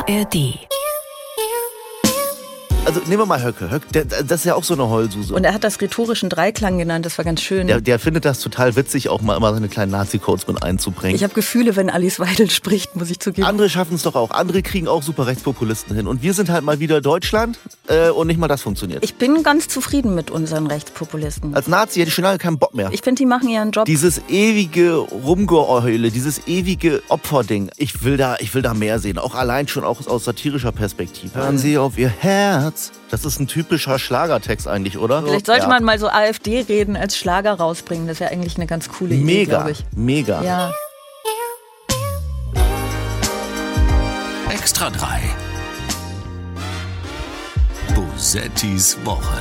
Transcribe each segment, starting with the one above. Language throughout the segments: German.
ARD. Also nehmen wir mal Höcke. Das ist ja auch so eine Heulsuse. Und er hat das rhetorischen Dreiklang genannt, das war ganz schön. Der findet das total witzig, auch mal immer seine kleinen Nazi-Codes mit einzubringen. Ich habe Gefühle, wenn Alice Weidel spricht, muss ich zugeben. Andere schaffen es doch auch. Andere kriegen auch super Rechtspopulisten hin. Und wir sind halt mal wieder Deutschland und nicht mal das funktioniert. Ich bin ganz zufrieden mit unseren Rechtspopulisten. Als Nazi hätte ich schon lange keinen Bock mehr. Ich finde, die machen ihren Job. Dieses ewige Rumgeheule, dieses ewige Opferding. Ich will da mehr sehen. Auch allein schon auch aus satirischer Perspektive. Hören Sie auf Ihr Herz. Das ist ein typischer Schlagertext eigentlich, oder? Vielleicht sollte man mal so AfD-Reden als Schlager rausbringen. Das ist ja eigentlich eine ganz coole Idee, glaube ich. Mega. Ja. Extra 3. Bosettis Woche.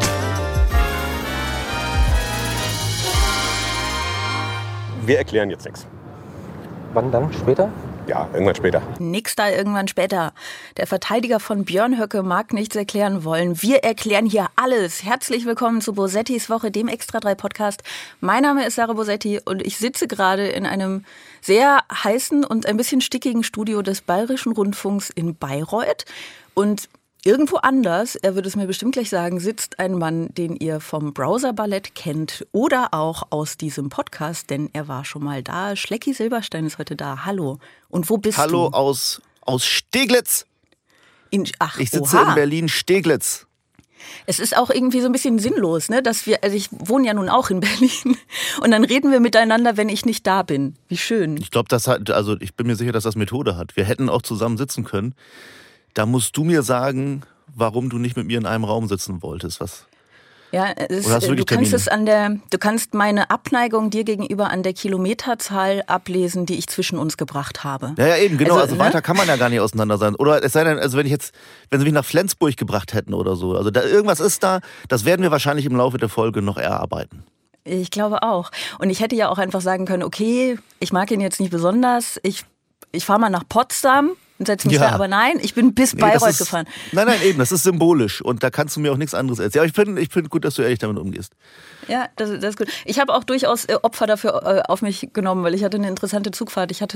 Wir erklären jetzt nichts. Wann dann? Später? Ja, irgendwann später. Nix da irgendwann später. Der Verteidiger von Björn Höcke mag nichts erklären wollen. Wir erklären hier alles. Herzlich willkommen zu Bosettis Woche, dem Extra 3 Podcast. Mein Name ist Sarah Bosetti und ich sitze gerade in einem sehr heißen und ein bisschen stickigen Studio des Bayerischen Rundfunks in Bayreuth. Und irgendwo anders, er würde es mir bestimmt gleich sagen, sitzt ein Mann, den ihr vom Browser-Ballett kennt oder auch aus diesem Podcast, denn er war schon mal da. Schlecki Silberstein ist heute da. Hallo. Und wo bist Hallo du? aus Steglitz. Ich sitze oha. in Berlin-Steglitz. Es ist auch irgendwie so ein bisschen sinnlos, ne, dass ich wohne ja nun auch in Berlin und dann reden wir miteinander, wenn ich nicht da bin. Wie schön. Ich glaube, ich bin mir sicher, dass das Methode hat. Wir hätten auch zusammen sitzen können. Da musst du mir sagen, warum du nicht mit mir in einem Raum sitzen wolltest. Was? Ja, du kannst meine Abneigung dir gegenüber an der Kilometerzahl ablesen, die ich zwischen uns gebracht habe. Ja, eben, genau. Also ne? weiter kann man ja gar nicht auseinander sein. Oder es sei denn, also wenn sie mich nach Flensburg gebracht hätten oder so. Also da irgendwas ist da, das werden wir wahrscheinlich im Laufe der Folge noch erarbeiten. Ich glaube auch. Und ich hätte ja auch einfach sagen können, okay, ich mag ihn jetzt nicht besonders, ich fahre mal nach Potsdam. Ja. Aber nein, ich bin bis Bayreuth gefahren. Nein, eben, das ist symbolisch und da kannst du mir auch nichts anderes erzählen. Aber ich finde gut, dass du ehrlich damit umgehst. Ja, das ist gut. Ich habe auch durchaus Opfer dafür auf mich genommen, weil ich hatte eine interessante Zugfahrt. Ich hatte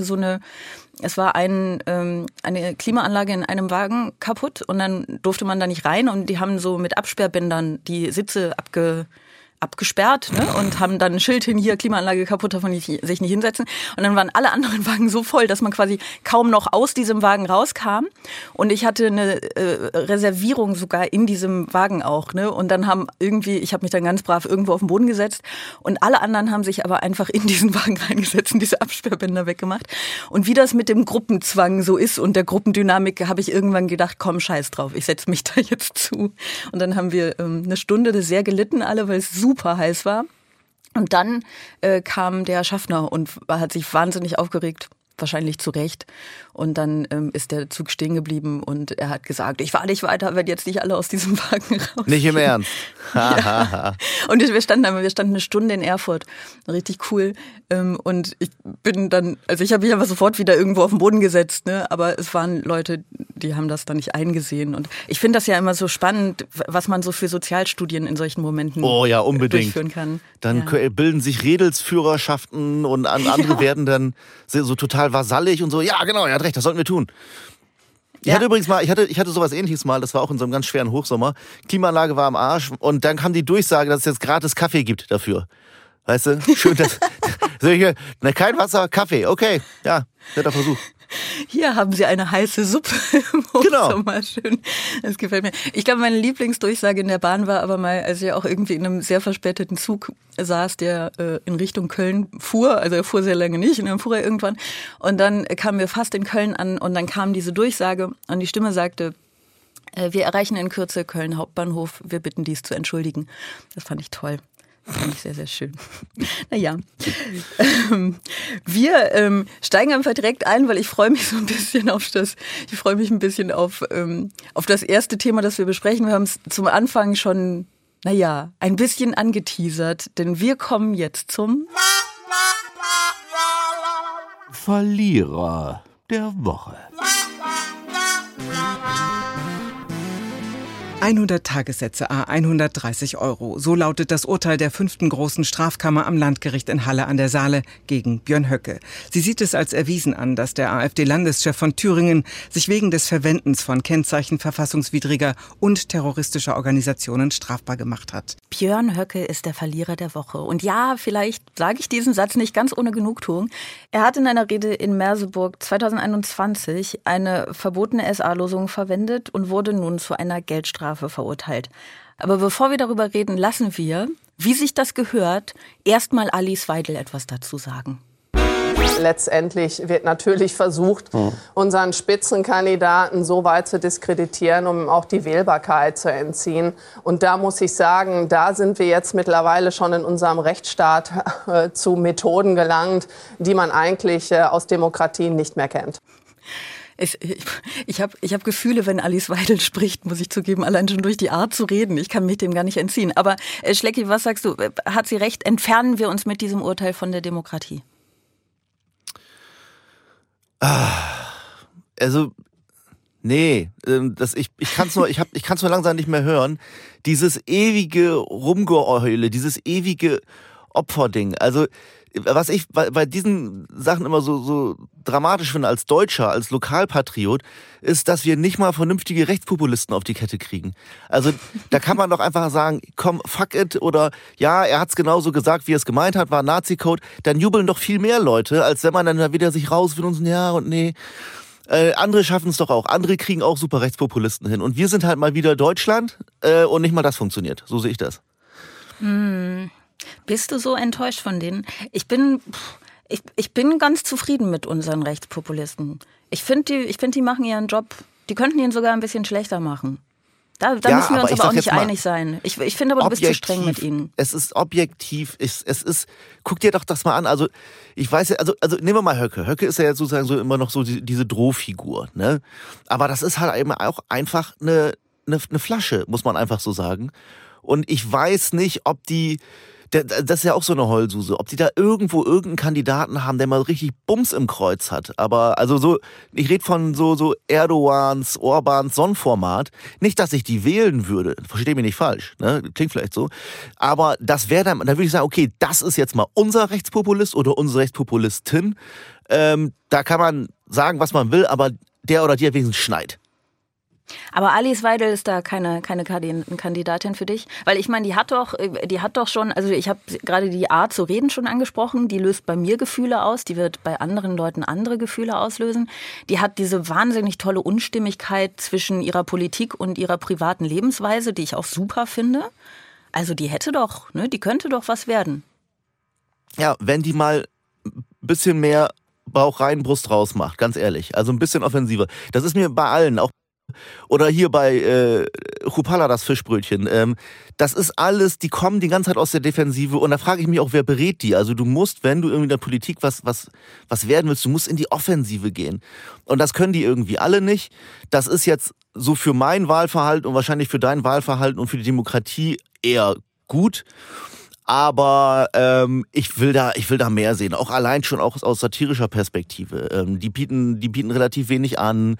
es war eine Klimaanlage in einem Wagen kaputt und dann durfte man da nicht rein und die haben so mit Absperrbändern die Sitze abgesperrt, ne? Und haben dann ein Schild hin, hier Klimaanlage kaputt, darf man sich nicht hinsetzen. Und dann waren alle anderen Wagen so voll, dass man quasi kaum noch aus diesem Wagen rauskam. Und ich hatte eine Reservierung sogar in diesem Wagen auch, ne? Und dann ich habe mich dann ganz brav irgendwo auf den Boden gesetzt und alle anderen haben sich aber einfach in diesen Wagen reingesetzt und diese Absperrbänder weggemacht. Und wie das mit dem Gruppenzwang so ist und der Gruppendynamik, habe ich irgendwann gedacht, komm, scheiß drauf, ich setze mich da jetzt zu. Und dann haben wir eine Stunde sehr gelitten alle, weil es super heiß war. Und dann kam der Schaffner und hat sich wahnsinnig aufgeregt, wahrscheinlich zu Recht. Und dann ist der Zug stehen geblieben und er hat gesagt, ich fahre nicht weiter, wenn jetzt nicht alle aus diesem Wagen raus. Nicht im Ernst. Ja. Und wir standen eine Stunde in Erfurt. Richtig cool. Und ich habe mich einfach sofort wieder irgendwo auf den Boden gesetzt, ne? Aber es waren Leute, die haben das dann nicht eingesehen. Und ich finde das ja immer so spannend, was man so für Sozialstudien in solchen Momenten durchführen kann. Dann bilden sich Redelsführerschaften und andere werden dann so total vasallig und so. Ja, genau, er hat recht, das sollten wir tun. Ich hatte übrigens ich hatte sowas Ähnliches mal, das war auch in so einem ganz schweren Hochsommer. Klimaanlage war am Arsch und dann kam die Durchsage, dass es jetzt gratis Kaffee gibt dafür. Weißt du? Schön, kein Wasser, Kaffee. Okay, ja, netter Versuch. Hier haben Sie eine heiße Suppe im Hochsommer. Schön. Das gefällt mir. Ich glaube, meine Lieblingsdurchsage in der Bahn war aber mal, als ich auch irgendwie in einem sehr verspäteten Zug saß, der in Richtung Köln fuhr. Also er fuhr sehr lange nicht und dann fuhr er irgendwann. Und dann kamen wir fast in Köln an und dann kam diese Durchsage und die Stimme sagte, wir erreichen in Kürze Köln Hauptbahnhof. Wir bitten dies zu entschuldigen. Das fand ich toll. Das fand ich sehr, sehr schön. Naja, wir steigen einfach direkt ein, weil ich freue mich so ein bisschen auf das erste Thema, das wir besprechen. Wir haben es zum Anfang schon, ein bisschen angeteasert, denn wir kommen jetzt zum Verlierer der Woche. 100 Tagessätze, 130 €. So lautet das Urteil der 5. Großen Strafkammer am Landgericht in Halle an der Saale gegen Björn Höcke. Sie sieht es als erwiesen an, dass der AfD-Landeschef von Thüringen sich wegen des Verwendens von Kennzeichen verfassungswidriger und terroristischer Organisationen strafbar gemacht hat. Björn Höcke ist der Verlierer der Woche. Und ja, vielleicht sage ich diesen Satz nicht ganz ohne Genugtuung. Er hat in einer Rede in Merseburg 2021 eine verbotene SA-Losung verwendet und wurde nun zu einer Geldstrafe verurteilt. Aber bevor wir darüber reden, lassen wir, wie sich das gehört, erstmal Alice Weidel etwas dazu sagen. Letztendlich wird natürlich versucht, unseren Spitzenkandidaten so weit zu diskreditieren, um auch die Wählbarkeit zu entziehen. Und da muss ich sagen, da sind wir jetzt mittlerweile schon in unserem Rechtsstaat zu Methoden gelangt, die man eigentlich aus Demokratien nicht mehr kennt. Ich hab Gefühle, wenn Alice Weidel spricht, muss ich zugeben, allein schon durch die Art zu reden. Ich kann mich dem gar nicht entziehen. Aber Schlecki, was sagst du? Hat sie recht? Entfernen wir uns mit diesem Urteil von der Demokratie? Also, nee, ich kann's nur langsam nicht mehr hören. Dieses ewige Rumgeheule, dieses ewige Opferding. Also, was ich bei diesen Sachen immer so dramatisch finde als Deutscher, als Lokalpatriot, ist, dass wir nicht mal vernünftige Rechtspopulisten auf die Kette kriegen. Also da kann man doch einfach sagen, komm, fuck it, oder ja, er hat's genauso gesagt, wie er es gemeint hat, war Nazi-Code. Dann jubeln doch viel mehr Leute, als wenn man dann wieder sich raus will und so, ja und nee. Andere schaffen es doch auch. Andere kriegen auch super Rechtspopulisten hin. Und wir sind halt mal wieder Deutschland und nicht mal das funktioniert. So sehe ich das. Bist du so enttäuscht von denen? Ich bin ganz zufrieden mit unseren Rechtspopulisten. Ich finde, die machen ihren Job, die könnten ihn sogar ein bisschen schlechter machen. Da ja, müssen wir uns aber auch nicht einig sein. Ich finde aber, du bist zu streng mit ihnen. Es ist objektiv, guck dir doch das mal an. Also, ich weiß ja, also nehmen wir mal Höcke. Höcke ist ja jetzt sozusagen so immer noch so diese Drohfigur, ne? Aber das ist halt eben auch einfach eine Flasche, muss man einfach so sagen. Und ich weiß nicht, ob das ist ja auch so eine Heulsuse, ob die da irgendeinen Kandidaten haben, der mal richtig Bums im Kreuz hat. Aber also so, ich rede von so Erdogans, Orbans Sonnenformat. Nicht, dass ich die wählen würde, verstehe mich nicht falsch, ne? Klingt vielleicht so. Aber das wäre dann würde ich sagen, okay, das ist jetzt mal unser Rechtspopulist oder unsere Rechtspopulistin. Da kann man sagen, was man will, aber der oder die hat wenigstens Schneid. Aber Alice Weidel ist da keine Kandidatin für dich? Weil ich meine, die hat doch schon, also ich habe gerade die Art zu reden schon angesprochen, die löst bei mir Gefühle aus, die wird bei anderen Leuten andere Gefühle auslösen. Die hat diese wahnsinnig tolle Unstimmigkeit zwischen ihrer Politik und ihrer privaten Lebensweise, die ich auch super finde. Also die könnte doch was werden. Ja, wenn die mal ein bisschen mehr Bauch rein, Brust raus macht, ganz ehrlich. Also ein bisschen offensiver. Das ist mir bei allen, auch oder hier bei Chupala, das Fischbrötchen. Das ist alles, die kommen die ganze Zeit aus der Defensive und da frage ich mich auch, wer berät die? Also du musst, wenn du irgendwie in der Politik was werden willst, du musst in die Offensive gehen. Und das können die irgendwie alle nicht. Das ist jetzt so für mein Wahlverhalten und wahrscheinlich für dein Wahlverhalten und für die Demokratie eher gut. Aber ich will da mehr sehen, auch allein schon auch aus satirischer Perspektive. Die bieten relativ wenig an.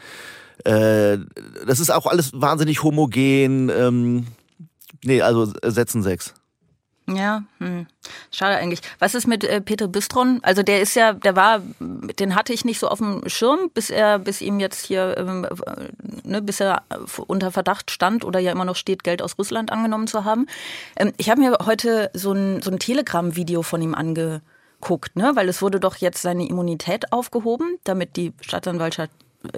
Das ist auch alles wahnsinnig homogen. Also setzen 6. Ja, schade eigentlich. Was ist mit Peter Bistron? Also den hatte ich nicht so auf dem Schirm, bis ihm jetzt hier, bis er unter Verdacht stand oder ja immer noch steht, Geld aus Russland angenommen zu haben. Ich habe mir heute so ein Telegram-Video von ihm angeguckt, ne? Weil es wurde doch jetzt seine Immunität aufgehoben, damit die Staatsanwaltschaft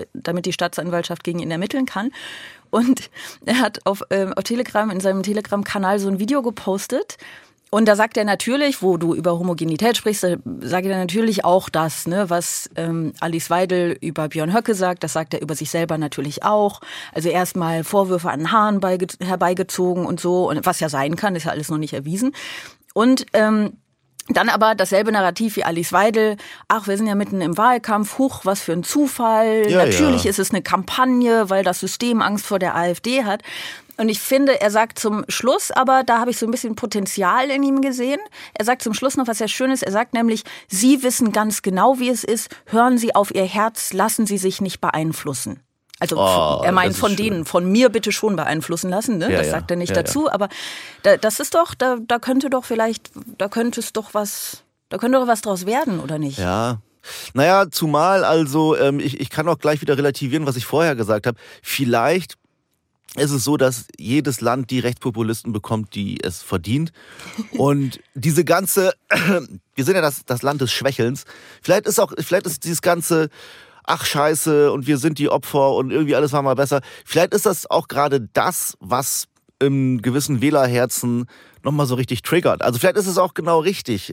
gegen ihn ermitteln kann. Und er hat auf Telegram, in seinem Telegram-Kanal so ein Video gepostet. Und da sagt er natürlich, wo du über Homogenität sprichst, da sagt er natürlich auch das, ne, was Alice Weidel über Björn Höcke sagt, das sagt er über sich selber natürlich auch. Also erstmal Vorwürfe an den Haaren herbeigezogen und so, und was ja sein kann, ist ja alles noch nicht erwiesen. Und dann aber dasselbe Narrativ wie Alice Weidel. Ach, wir sind ja mitten im Wahlkampf. Huch, was für ein Zufall. Ja, natürlich ist es eine Kampagne, weil das System Angst vor der AfD hat. Und ich finde, er sagt zum Schluss, aber da habe ich so ein bisschen Potenzial in ihm gesehen. Er sagt zum Schluss noch was sehr Schönes. Er sagt nämlich, Sie wissen ganz genau, wie es ist. Hören Sie auf Ihr Herz, lassen Sie sich nicht beeinflussen. Also er meint von denen, von mir bitte schon beeinflussen lassen, ne? Das sagt er nicht dazu, aber das ist doch, da könnte doch was draus werden, oder nicht? Ja. Naja, zumal also, ich kann auch gleich wieder relativieren, was ich vorher gesagt habe. Vielleicht ist es so, dass jedes Land die Rechtspopulisten bekommt, die es verdient. Und diese ganze, wir sind ja das Land des Schwächelns. Vielleicht ist dieses ganze, ach scheiße, und wir sind die Opfer und irgendwie alles war mal besser. Vielleicht ist das auch gerade das, was im gewissen Wählerherzen nochmal so richtig triggert. Also vielleicht ist es auch genau richtig.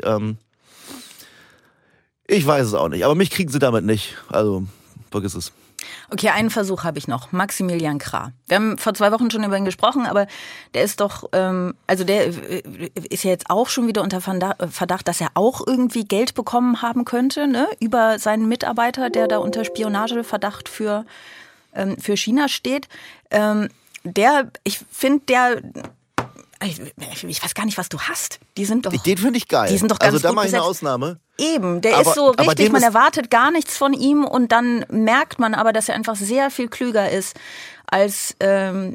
Ich weiß es auch nicht, aber mich kriegen sie damit nicht. Also vergiss es. Okay, einen Versuch habe ich noch. Maximilian Krah. Wir haben vor 2 Wochen schon über ihn gesprochen, aber der ist doch, der ist ja jetzt auch schon wieder unter Verdacht, dass er auch irgendwie Geld bekommen haben könnte, ne? Über seinen Mitarbeiter, der da unter Spionageverdacht für China steht. Ich weiß gar nicht, was du hast. Die sind doch. Den finde ich geil. Die sind doch ganz also da gut mache ich eine besetzt. Ausnahme. Eben, der ist so richtig, man erwartet gar nichts von ihm und dann merkt man aber, dass er einfach sehr viel klüger ist, als er,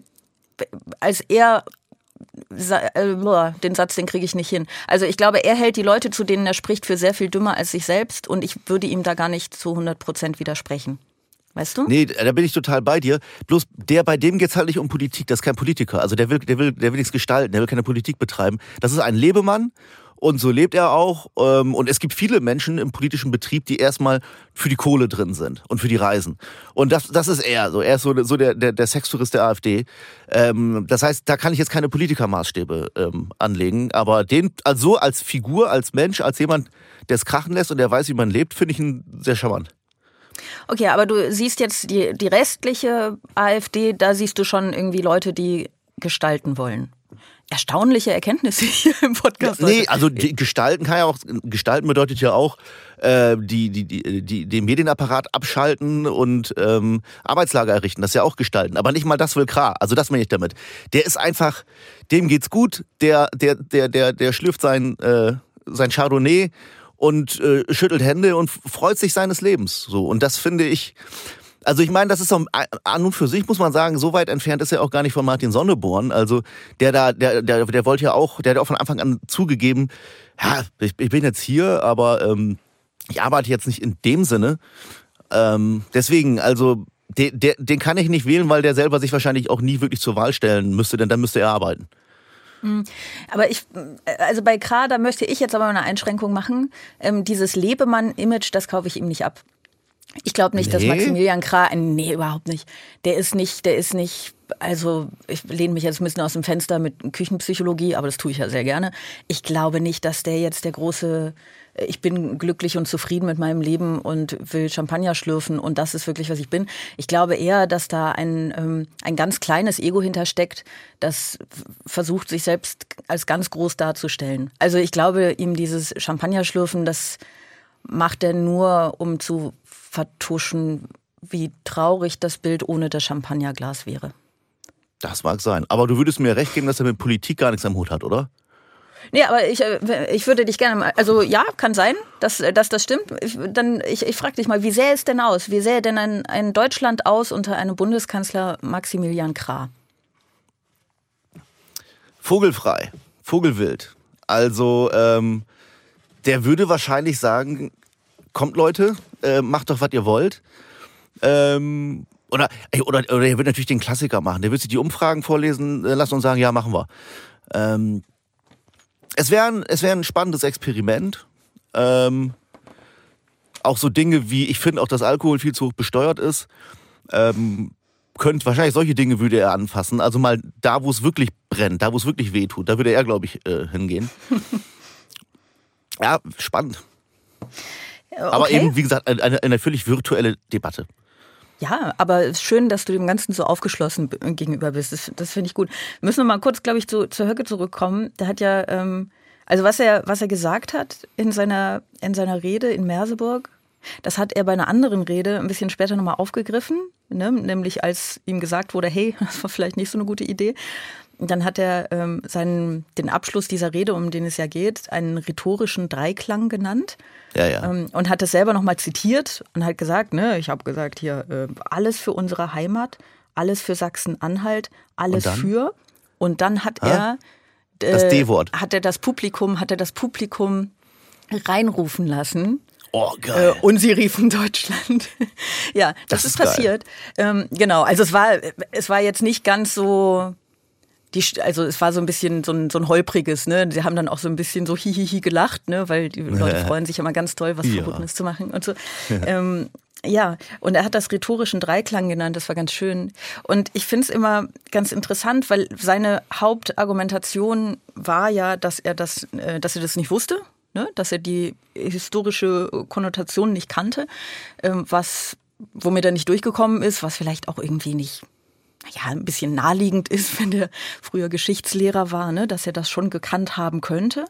den Satz, den kriege ich nicht hin. Also ich glaube, er hält die Leute, zu denen er spricht, für sehr viel dümmer als sich selbst und ich würde ihm da gar nicht zu 100% widersprechen. Weißt du? Nee, da bin ich total bei dir. Bloß bei dem geht's halt nicht um Politik, das ist kein Politiker. Also der will nichts gestalten, der will keine Politik betreiben. Das ist ein Lebemann und so lebt er auch. Und es gibt viele Menschen im politischen Betrieb, die erstmal für die Kohle drin sind und für die Reisen. Und das ist er. So, er ist so der Sextourist der AfD. Das heißt, da kann ich jetzt keine Politikermaßstäbe anlegen. Aber den also als Figur, als Mensch, als jemand, der es krachen lässt und der weiß, wie man lebt, finde ich ihn sehr charmant. Okay, aber du siehst jetzt die restliche AfD, da siehst du schon irgendwie Leute, die gestalten wollen. Erstaunliche Erkenntnisse hier im Podcast. Nee, also gestalten bedeutet ja auch den Medienapparat abschalten und Arbeitslager errichten. Das ist ja auch gestalten. Aber nicht mal das will Krah. Also das meine ich damit. Der ist einfach, dem geht's gut. Der schlürft sein Chardonnay und schüttelt Hände und freut sich seines Lebens. So. Und das finde ich, also ich meine, das ist so, an und für sich muss man sagen, so weit entfernt ist er auch gar nicht von Martin Sonneborn. Also der wollte ja auch, der hat auch von Anfang an zugegeben, ja, ich bin jetzt hier, aber ich arbeite jetzt nicht in dem Sinne. Deswegen, also den kann ich nicht wählen, weil der selber sich wahrscheinlich auch nie wirklich zur Wahl stellen müsste, denn dann müsste er arbeiten. Aber also bei Krah, da möchte ich jetzt aber eine Einschränkung machen. Dieses Lebemann-Image, das kaufe ich ihm nicht ab. Ich glaube nicht, dass Maximilian Krah, nee, überhaupt nicht. Der ist nicht, also ich lehne mich jetzt ein bisschen aus dem Fenster mit Küchenpsychologie, aber das tue ich ja sehr gerne. Ich glaube nicht, dass der jetzt der große, ich bin glücklich und zufrieden mit meinem Leben und will Champagner schlürfen und das ist wirklich, was ich bin. Ich glaube eher, dass da ein ganz kleines Ego hintersteckt, das versucht, sich selbst als ganz groß darzustellen. Also ich glaube, ihm dieses Champagner schlürfen, das macht er nur, um zu vertuschen, wie traurig das Bild ohne das Champagnerglas wäre. Das mag sein. Aber du würdest mir recht geben, dass er mit Politik gar nichts am Hut hat, oder? Nee, aber ich würde dich gerne mal, also ja, kann sein, dass das stimmt. Ich frage dich mal, wie sähe es denn aus? Wie sähe denn ein Deutschland aus unter einem Bundeskanzler Maximilian Krah? Vogelfrei, vogelwild. Also der würde wahrscheinlich sagen, kommt Leute, macht doch, was ihr wollt. Oder er wird natürlich den Klassiker machen. Der wird sich die Umfragen vorlesen lassen und sagen, ja, machen wir. Es wäre ein spannendes Experiment. Auch so Dinge wie, ich finde auch, dass Alkohol viel zu hoch besteuert ist. Wahrscheinlich solche Dinge würde er anfassen. Also mal da, wo es wirklich brennt, da, wo es wirklich wehtut, da würde er, glaube ich, hingehen. Ja, spannend. Okay. Aber eben, wie gesagt, eine völlig virtuelle Debatte. Ja, aber es ist schön, dass du dem Ganzen so aufgeschlossen gegenüber bist. Das finde ich gut. Wir müssen noch mal kurz, glaube ich, zur Höcke zurückkommen. Der hat ja, also was er gesagt hat in seiner Rede in Merseburg, das hat er bei einer anderen Rede ein bisschen später nochmal aufgegriffen, ne? Nämlich als ihm gesagt wurde, hey, das war vielleicht nicht so eine gute Idee. dann hat er den Abschluss dieser Rede, um den es ja geht, einen rhetorischen Dreiklang genannt. Ja. Und hat es selber nochmal zitiert und hat gesagt, ne, ich habe gesagt hier, alles für unsere Heimat, alles für Sachsen-Anhalt, alles für. Und dann hat er das D-Wort. Hat er das Publikum reinrufen lassen. Oh, geil. Und sie riefen Deutschland. Ja, das ist passiert. Genau, also es war jetzt nicht ganz so, also es war so ein bisschen so ein holpriges, ne? Sie haben dann auch so ein bisschen so hihihi gelacht, ne? Weil die Leute freuen sich immer ganz toll, was Verbotenes zu machen und so. Ja, und er hat das rhetorischen Dreiklang genannt, das war ganz schön. Und ich finde es immer ganz interessant, weil seine Hauptargumentation war ja, dass er das nicht wusste, ne? Dass er die historische Konnotation nicht kannte, womit er nicht durchgekommen ist, was vielleicht auch irgendwie nicht, ein bisschen naheliegend ist, wenn der früher Geschichtslehrer war, ne? Dass er das schon gekannt haben könnte.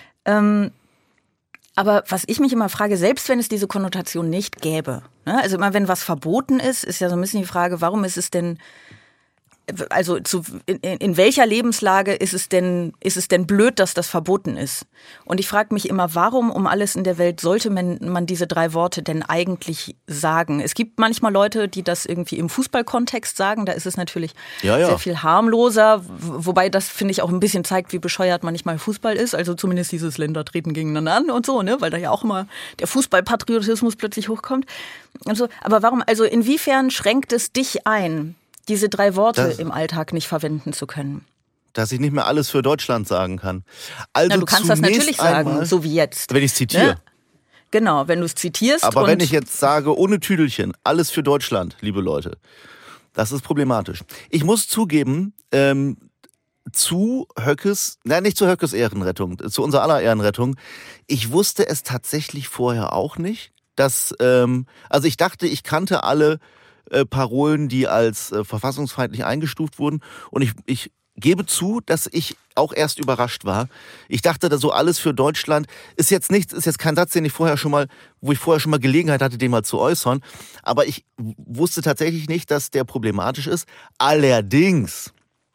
Aber was ich mich immer frage, selbst wenn es diese Konnotation nicht gäbe, ne? Also immer wenn was verboten ist ja so ein bisschen die Frage, warum ist es denn, also in welcher Lebenslage ist es denn blöd, dass das verboten ist? Und ich frage mich immer, warum um alles in der Welt sollte man diese 3 Worte denn eigentlich sagen? Es gibt manchmal Leute, die das irgendwie im Fußballkontext sagen, da ist es natürlich sehr viel harmloser, wobei das, finde ich, auch ein bisschen zeigt, wie bescheuert manchmal Fußball ist, also zumindest dieses Länder treten gegeneinander an und so, ne, weil da ja auch immer der Fußballpatriotismus plötzlich hochkommt und so. Aber warum, also inwiefern schränkt es dich ein, diese 3 Worte im Alltag nicht verwenden zu können? Dass ich nicht mehr alles für Deutschland sagen kann. Also du kannst das natürlich sagen, so wie jetzt. Wenn ich es zitiere. Ne? Genau, wenn du es zitierst. Aber wenn ich jetzt sage, ohne Tüdelchen, alles für Deutschland, liebe Leute, das ist problematisch. Ich muss zugeben, nicht zu Höckes Ehrenrettung, zu unserer aller Ehrenrettung, ich wusste es tatsächlich vorher auch nicht, dass, also ich dachte, ich kannte alle Parolen, die als verfassungsfeindlich eingestuft wurden. Und ich gebe zu, dass ich auch erst überrascht war. Ich dachte, da so alles für Deutschland ist jetzt kein Satz, wo ich vorher schon mal Gelegenheit hatte, den mal zu äußern. Aber ich wusste tatsächlich nicht, dass der problematisch ist. Allerdings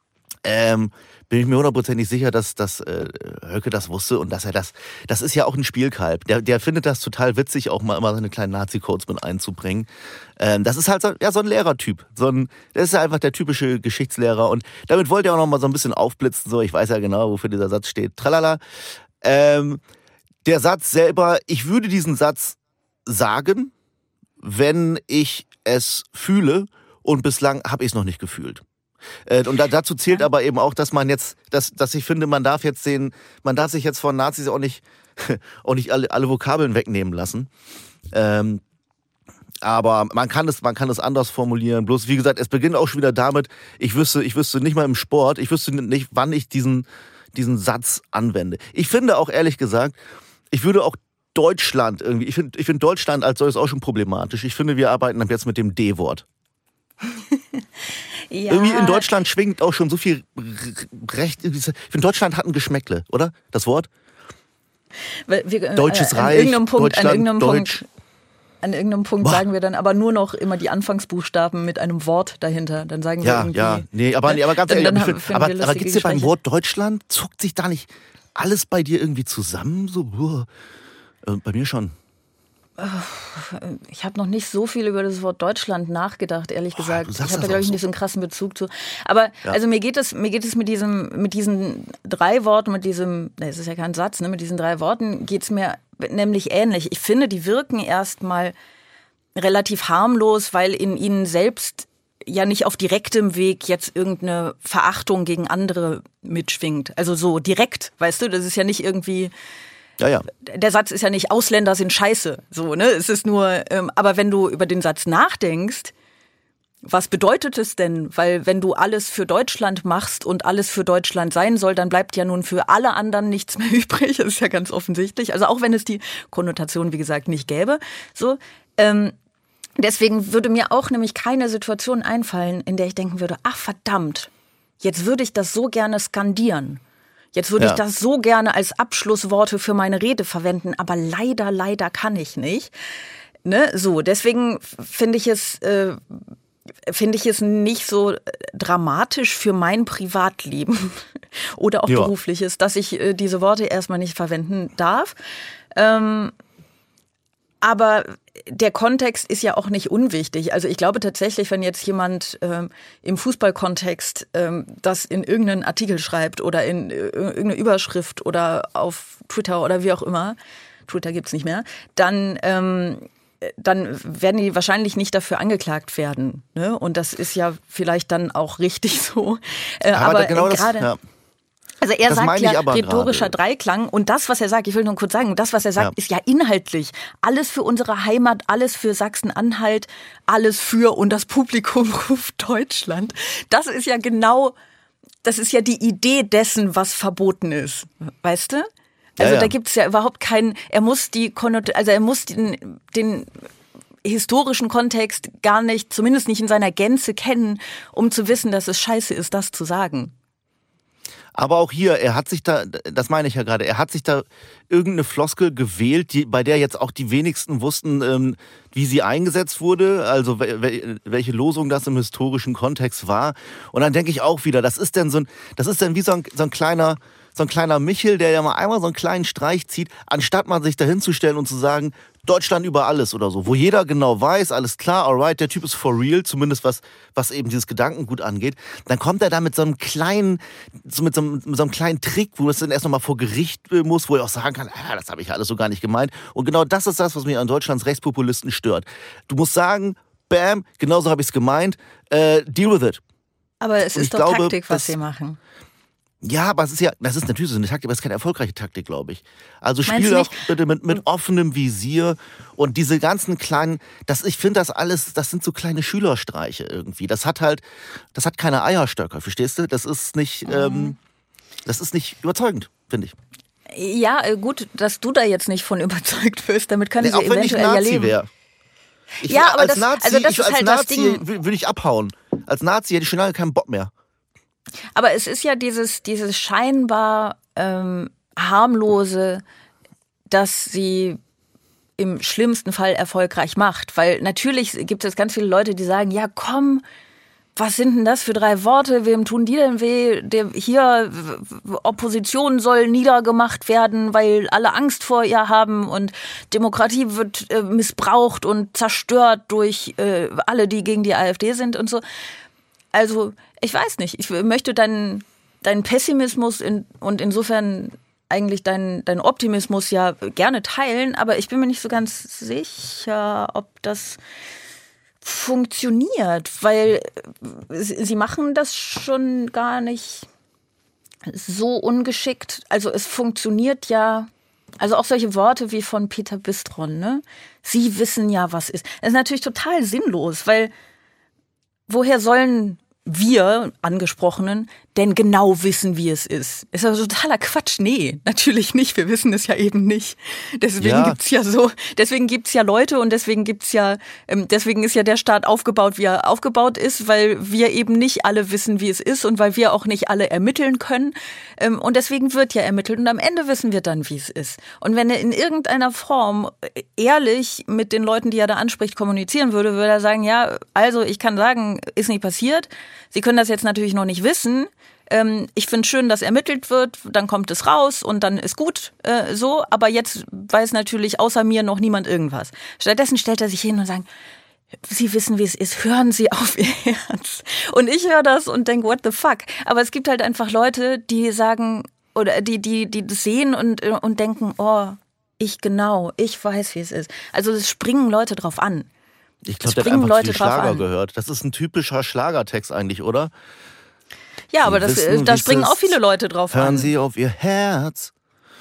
bin ich mir 100% sicher, dass Höcke das wusste und dass er das ist ja auch ein Spielkalb. Der findet das total witzig, auch mal immer seine kleinen Nazi-Codes mit einzubringen. Das ist halt so ein Lehrertyp. Der ist ja einfach der typische Geschichtslehrer und damit wollte er auch noch mal so ein bisschen aufblitzen. So, ich weiß ja genau, wofür dieser Satz steht. Tralala. Der Satz selber, ich würde diesen Satz sagen, wenn ich es fühle und bislang habe ich es noch nicht gefühlt. Und dazu zählt aber eben auch, dass man jetzt, dass ich finde, man darf sich jetzt von Nazis auch nicht alle Vokabeln wegnehmen lassen. Aber man kann es anders formulieren. Bloß, wie gesagt, es beginnt auch schon wieder damit, ich wüsste nicht mal im Sport, ich wüsste nicht, wann ich diesen Satz anwende. Ich finde auch, ehrlich gesagt, ich würde auch Deutschland irgendwie, ich finde Deutschland als solches auch schon problematisch. Ich finde, wir arbeiten ab jetzt mit dem D-Wort. Ja. Irgendwie in Deutschland schwingt auch schon so viel Recht. Ich finde, Deutschland hat ein Geschmäckle, oder? Das Wort? Deutsches Reich, Deutschland, Deutsch. An irgendeinem Punkt sagen wir dann aber nur noch immer die Anfangsbuchstaben mit einem Wort dahinter. Dann sagen wir irgendwie... Ja, nee, aber ganz ehrlich, aber gibt's dir beim Wort Deutschland, zuckt sich da nicht alles bei dir irgendwie zusammen? So, bei mir schon. Ich habe noch nicht so viel über das Wort Deutschland nachgedacht, ehrlich gesagt. Ich habe da, glaube ich, nicht so einen krassen Bezug zu. Aber also mir geht es mit diesen 3 Worten, es ist ja kein Satz, ne, mit diesen 3 Worten geht es mir nämlich ähnlich. Ich finde, die wirken erstmal relativ harmlos, weil in ihnen selbst ja nicht auf direktem Weg jetzt irgendeine Verachtung gegen andere mitschwingt. Also so direkt, weißt du, das ist ja nicht irgendwie... Ja. Der Satz ist ja nicht, Ausländer sind scheiße, so, ne? Es ist nur, aber wenn du über den Satz nachdenkst, was bedeutet es denn? Weil wenn du alles für Deutschland machst und alles für Deutschland sein soll, dann bleibt ja nun für alle anderen nichts mehr übrig. Das ist ja ganz offensichtlich. Also auch wenn es die Konnotation, wie gesagt, nicht gäbe, so. Deswegen würde mir auch nämlich keine Situation einfallen, in der ich denken würde, ach verdammt, jetzt würde ich das so gerne skandieren. Jetzt würde ich das so gerne als Abschlussworte für meine Rede verwenden, aber leider kann ich nicht. Ne? So, deswegen finde ich es finde ich es nicht so dramatisch für mein Privatleben oder auch berufliches, dass ich diese Worte erstmal nicht verwenden darf. Aber der Kontext ist ja auch nicht unwichtig. Also ich glaube tatsächlich, wenn jetzt jemand im Fußballkontext das in irgendeinen Artikel schreibt oder in irgendeine Überschrift oder auf Twitter oder wie auch immer, Twitter gibt's nicht mehr, dann werden die wahrscheinlich nicht dafür angeklagt werden. Ne? Und das ist ja vielleicht dann auch richtig so. Aber genau gerade... Ja. Also er sagt ja rhetorischer Dreiklang und das, was er sagt, ich will nur kurz sagen, das, was er sagt, ist ja inhaltlich alles für unsere Heimat, alles für Sachsen-Anhalt, alles für und das Publikum ruft Deutschland. Das ist ja genau, das ist ja die Idee dessen, was verboten ist, weißt du? Also da gibt's ja überhaupt keinen, er muss den historischen Kontext gar nicht, zumindest nicht in seiner Gänze kennen, um zu wissen, dass es scheiße ist, das zu sagen. Aber auch hier, er hat sich da, das meine ich ja gerade, er hat sich da irgendeine Floskel gewählt, bei der jetzt auch die wenigsten wussten, wie sie eingesetzt wurde, also welche Losung das im historischen Kontext war. Und dann denke ich auch wieder, das ist dann wie so ein kleiner Michel, der ja mal einmal so einen kleinen Streich zieht, anstatt man sich da hinzustellen und zu sagen, Deutschland über alles oder so, wo jeder genau weiß, alles klar, alright, der Typ ist for real, zumindest was eben dieses Gedankengut angeht, dann kommt er da mit so einem kleinen Trick, wo es dann erst nochmal vor Gericht muss, wo er auch sagen kann, das habe ich alles so gar nicht gemeint. Und genau das ist das, was mich an Deutschlands Rechtspopulisten stört. Du musst sagen, bam, genauso habe ich es gemeint, deal with it. Aber es ist doch Taktik, was sie machen. Ja, aber das ist natürlich so eine Taktik, aber es ist keine erfolgreiche Taktik, glaube ich. Also spiel doch bitte mit offenem Visier und diese ganzen kleinen, ich finde das alles, das sind so kleine Schülerstreiche irgendwie. Das hat keine Eierstöcke, verstehst du? Das ist nicht überzeugend, finde ich. Ja, gut, dass du da jetzt nicht von überzeugt wirst, damit kann ich ja eventuell ja leben. Wär. Aber als Nazi würde ich abhauen. Als Nazi hätte ich schon lange keinen Bock mehr. Aber es ist ja dieses scheinbar harmlose, das sie im schlimmsten Fall erfolgreich macht. Weil natürlich gibt es ganz viele Leute, die sagen, ja komm, was sind denn das für 3 Worte? Wem tun die denn weh? Hier, Opposition soll niedergemacht werden, weil alle Angst vor ihr haben und Demokratie wird missbraucht und zerstört durch alle, die gegen die AfD sind und so. Also, ich weiß nicht, ich möchte deinen Pessimismus und insofern eigentlich deinen Optimismus ja gerne teilen, aber ich bin mir nicht so ganz sicher, ob das funktioniert, weil sie machen das schon gar nicht so ungeschickt. Also es funktioniert ja, also auch solche Worte wie von Peter Bistron, ne? Sie wissen ja, was ist. Das ist natürlich total sinnlos, weil woher sollen wir Angesprochenen denn genau wissen, wie es ist? Ist ja totaler Quatsch. Nee, natürlich nicht. Wir wissen es ja eben nicht. Deswegen gibt's ja Leute und deswegen ist ja der Staat aufgebaut, wie er aufgebaut ist, weil wir eben nicht alle wissen, wie es ist und weil wir auch nicht alle ermitteln können. Und deswegen wird ja ermittelt und am Ende wissen wir dann, wie es ist. Und wenn er in irgendeiner Form ehrlich mit den Leuten, die er da anspricht, kommunizieren würde, würde er sagen, ja, also ich kann sagen, ist nicht passiert. Sie können das jetzt natürlich noch nicht wissen. Ich finde schön, dass ermittelt wird, dann kommt es raus und dann ist gut so. Aber jetzt weiß natürlich außer mir noch niemand irgendwas. Stattdessen stellt er sich hin und sagt, Sie wissen, wie es ist, hören Sie auf Ihr Herz. Und ich höre das und denke, what the fuck? Aber es gibt halt einfach Leute, die sagen, oder die das sehen und denken, oh, ich weiß, wie es ist. Also es springen Leute drauf an. Ich glaube, der hat einfach viel Schlager gehört. Das ist ein typischer Schlagertext eigentlich, oder? Ja, aber da springen auch viele Leute drauf an. Hören Sie auf Ihr Herz.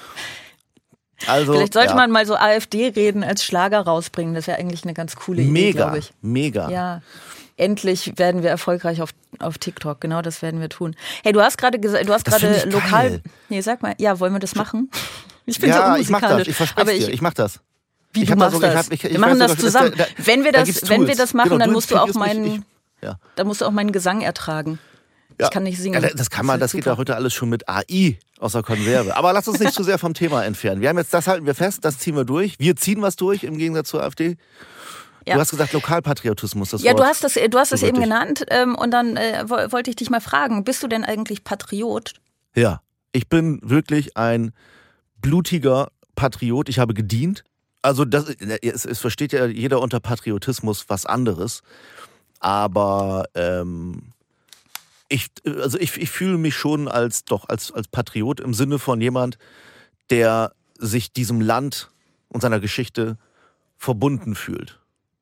Also, vielleicht sollte man mal so AfD-Reden als Schlager rausbringen. Das ist ja eigentlich eine ganz coole Idee, glaube ich. Mega. Ja, endlich werden wir erfolgreich auf TikTok. Genau, das werden wir tun. Hey, du hast gerade gesagt, lokal... Geil. Nee, sag mal, ja, wollen wir das machen? Ich bin so unmusikalisch. Ich mach das, ich verspreche dir, ich mach das. Wie, du machst das? Wir machen das zusammen. Wenn wir das machen, dann musst du auch meinen Gesang ertragen. Ich kann nicht singen. Ja, das geht ja heute alles schon mit AI aus der Konserve. Aber lass uns nicht zu sehr vom Thema entfernen. Das halten wir fest, das ziehen wir durch. Wir ziehen was durch, im Gegensatz zur AfD. Ja. Du hast gesagt Lokalpatriotismus, das Ja, Wort. du hast es so eben wirklich. genannt und dann wollte ich dich mal fragen, bist du denn eigentlich Patriot? Ja, ich bin wirklich ein blutiger Patriot. Ich habe gedient. Also es versteht ja jeder unter Patriotismus was anderes. Aber ich fühle mich schon als Patriot im Sinne von jemand, der sich diesem Land und seiner Geschichte verbunden fühlt.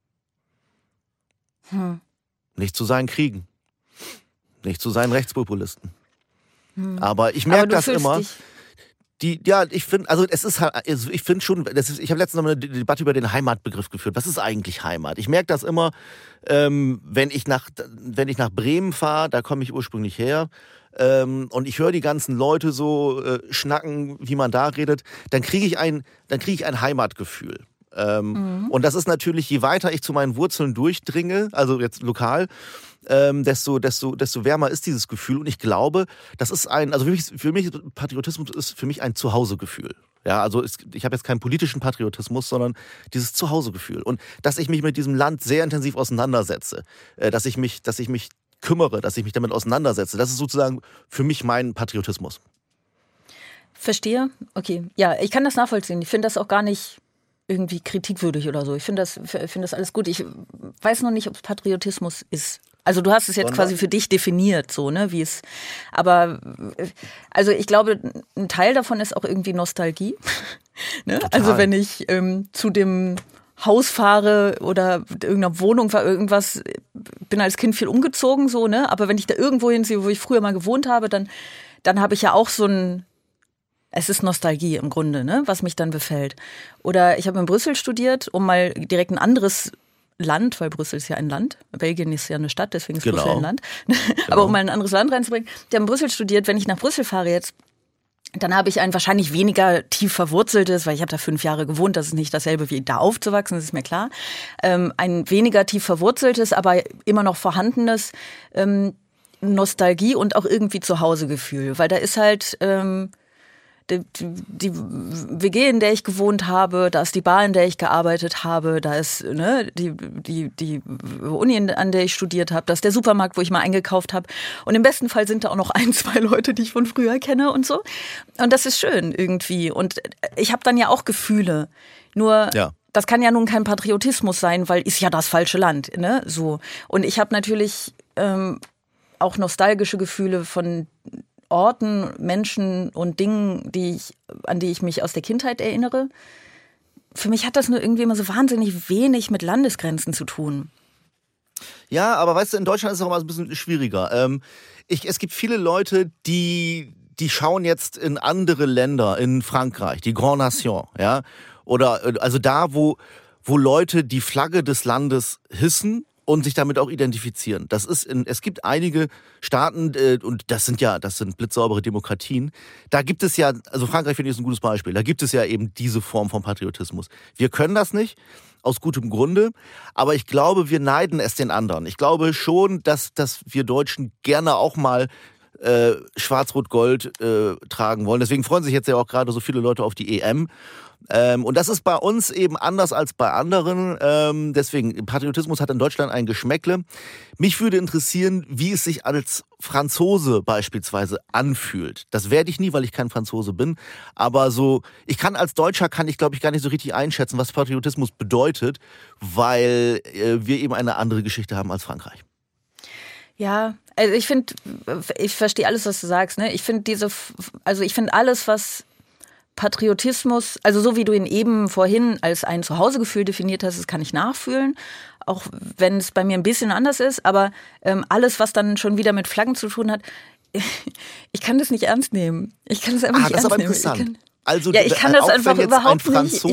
Nicht zu seinen Kriegen, nicht zu seinen Rechtspopulisten. Aber ich merke das immer. Ich finde, also es ist halt, ich finde schon, ich habe letztens noch eine Debatte über den Heimatbegriff geführt. Was ist eigentlich Heimat? Ich merke das immer, wenn ich nach Bremen fahre, da komme ich ursprünglich her, und ich höre die ganzen Leute so schnacken, wie man da redet, dann kriege ich ein Heimatgefühl. Und das ist natürlich, je weiter ich zu meinen Wurzeln durchdringe, also jetzt lokal, desto wärmer ist dieses Gefühl. Und ich glaube, das ist für mich Patriotismus ist für mich ein Zuhausegefühl. Ja, also ich habe jetzt keinen politischen Patriotismus, sondern dieses Zuhausegefühl. Und dass ich mich mit diesem Land sehr intensiv auseinandersetze, dass ich mich kümmere, dass ich mich damit auseinandersetze, das ist sozusagen für mich mein Patriotismus. Verstehe. Okay. Ja, ich kann das nachvollziehen. Ich finde das auch gar nicht irgendwie kritikwürdig oder so. Ich finde das alles gut. Ich weiß noch nicht, ob es Patriotismus ist. Also du hast es jetzt quasi für dich definiert, so, ne, wie es, aber, also ich glaube, ein Teil davon ist auch irgendwie Nostalgie, ne? Also wenn ich zu dem Haus fahre oder irgendeiner Wohnung war irgendwas, bin als Kind viel umgezogen, so, ne, aber wenn ich da irgendwo hinziehe, wo ich früher mal gewohnt habe, dann habe ich ja auch es ist Nostalgie im Grunde, ne, was mich dann befällt. Oder ich habe in Brüssel studiert, um mal direkt ein anderes Land, weil Brüssel ist ja ein Land, Belgien ist ja eine Stadt, deswegen ist Brüssel ein Land. Aber um mal ein anderes Land reinzubringen, der in Brüssel studiert, wenn ich nach Brüssel fahre jetzt, dann habe ich ein wahrscheinlich weniger tief verwurzeltes, weil ich habe da 5 Jahre gewohnt, das ist nicht dasselbe wie da aufzuwachsen, das ist mir klar. Ein weniger tief verwurzeltes, aber immer noch vorhandenes Nostalgie und auch irgendwie Zuhausegefühl, weil da ist halt die WG, in der ich gewohnt habe, da ist die Bar, in der ich gearbeitet habe, da ist die Uni, an der ich studiert habe, da ist der Supermarkt, wo ich mal eingekauft habe. Und im besten Fall sind da auch noch 1, 2 Leute, die ich von früher kenne und so. Und das ist schön irgendwie. Und ich habe dann ja auch Gefühle. Nur das kann ja nun kein Patriotismus sein, weil ist ja das falsche Land, ne? So. Und ich habe natürlich auch nostalgische Gefühle von Orten, Menschen und Dingen, an die ich mich aus der Kindheit erinnere. Für mich hat das nur irgendwie immer so wahnsinnig wenig mit Landesgrenzen zu tun. Ja, aber weißt du, in Deutschland ist es auch mal ein bisschen schwieriger. Es gibt viele Leute, die schauen jetzt in andere Länder, in Frankreich, die Grand Nation, ja, oder also da, wo Leute die Flagge des Landes hissen und sich damit auch identifizieren. Es gibt einige Staaten, und das sind blitzsaubere Demokratien, da gibt es ja, also Frankreich finde ich ist ein gutes Beispiel, da gibt es ja eben diese Form von Patriotismus. Wir können das nicht, aus gutem Grunde, aber ich glaube, wir neiden es den anderen. Ich glaube schon, dass wir Deutschen gerne auch mal Schwarz-Rot-Gold tragen wollen. Deswegen freuen sich jetzt ja auch gerade so viele Leute auf die EM. Und das ist bei uns eben anders als bei anderen. Deswegen, Patriotismus hat in Deutschland ein Geschmäckle. Mich würde interessieren, wie es sich als Franzose beispielsweise anfühlt. Das werde ich nie, weil ich kein Franzose bin. Aber so, als Deutscher kann ich, glaube ich, gar nicht so richtig einschätzen, was Patriotismus bedeutet, weil wir eben eine andere Geschichte haben als Frankreich. Ja, also ich verstehe alles, was du sagst, ne? Ich finde alles, was Patriotismus, also so wie du ihn eben vorhin als ein Zuhausegefühl definiert hast, das kann ich nachfühlen, auch wenn es bei mir ein bisschen anders ist, aber alles, was dann schon wieder mit Flaggen zu tun hat, ich kann das nicht ernst nehmen. Ich kann das einfach nicht ernst nehmen. Das ist aber interessant. Ich kann das einfach überhaupt nicht.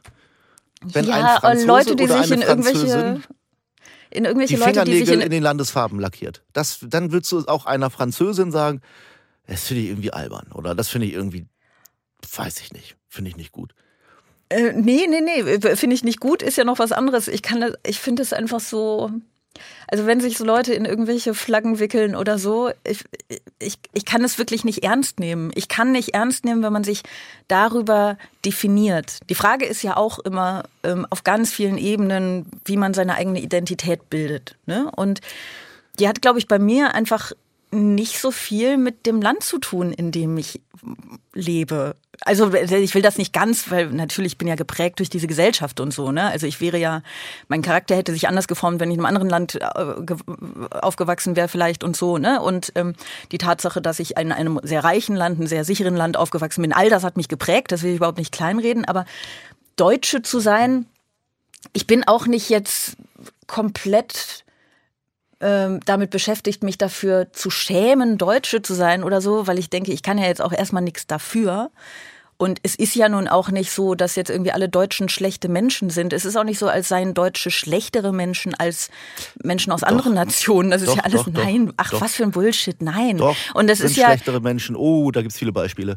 Wenn ein Franzose Leute, die oder sich eine Französin in irgendwelche die Leute, Fingernägel die sich in den Landesfarben lackiert. Dann würdest du auch einer Französin sagen, das finde ich irgendwie albern oder das finde ich irgendwie, weiß ich nicht, finde ich nicht gut. Nee, finde ich nicht gut, ist ja noch was anderes. Ich finde es einfach so, also wenn sich so Leute in irgendwelche Flaggen wickeln oder so, ich kann es wirklich nicht ernst nehmen. Ich kann nicht ernst nehmen, wenn man sich darüber definiert. Die Frage ist ja auch immer auf ganz vielen Ebenen, wie man seine eigene Identität bildet. Ne? Und die hat, glaube ich, bei mir einfach nicht so viel mit dem Land zu tun, in dem ich lebe. Also ich will das nicht ganz, weil natürlich bin ja geprägt durch diese Gesellschaft und so. Ne? Also mein Charakter hätte sich anders geformt, wenn ich in einem anderen Land aufgewachsen wäre vielleicht und so. Ne? Und die Tatsache, dass ich in einem sehr reichen Land, einem sehr sicheren Land aufgewachsen bin, all das hat mich geprägt, das will ich überhaupt nicht kleinreden. Aber Deutsche zu sein, ich bin auch nicht jetzt komplett damit beschäftigt, mich dafür zu schämen, Deutsche zu sein oder so, weil ich denke, ich kann ja jetzt auch erstmal nichts dafür. Und es ist ja nun auch nicht so, dass jetzt irgendwie alle Deutschen schlechte Menschen sind. Es ist auch nicht so, als seien Deutsche schlechtere Menschen als Menschen aus anderen Nationen. Das ist ja alles, nein, was für ein Bullshit, nein. Doch, und das sind ist ja schlechtere Menschen, da gibt's viele Beispiele.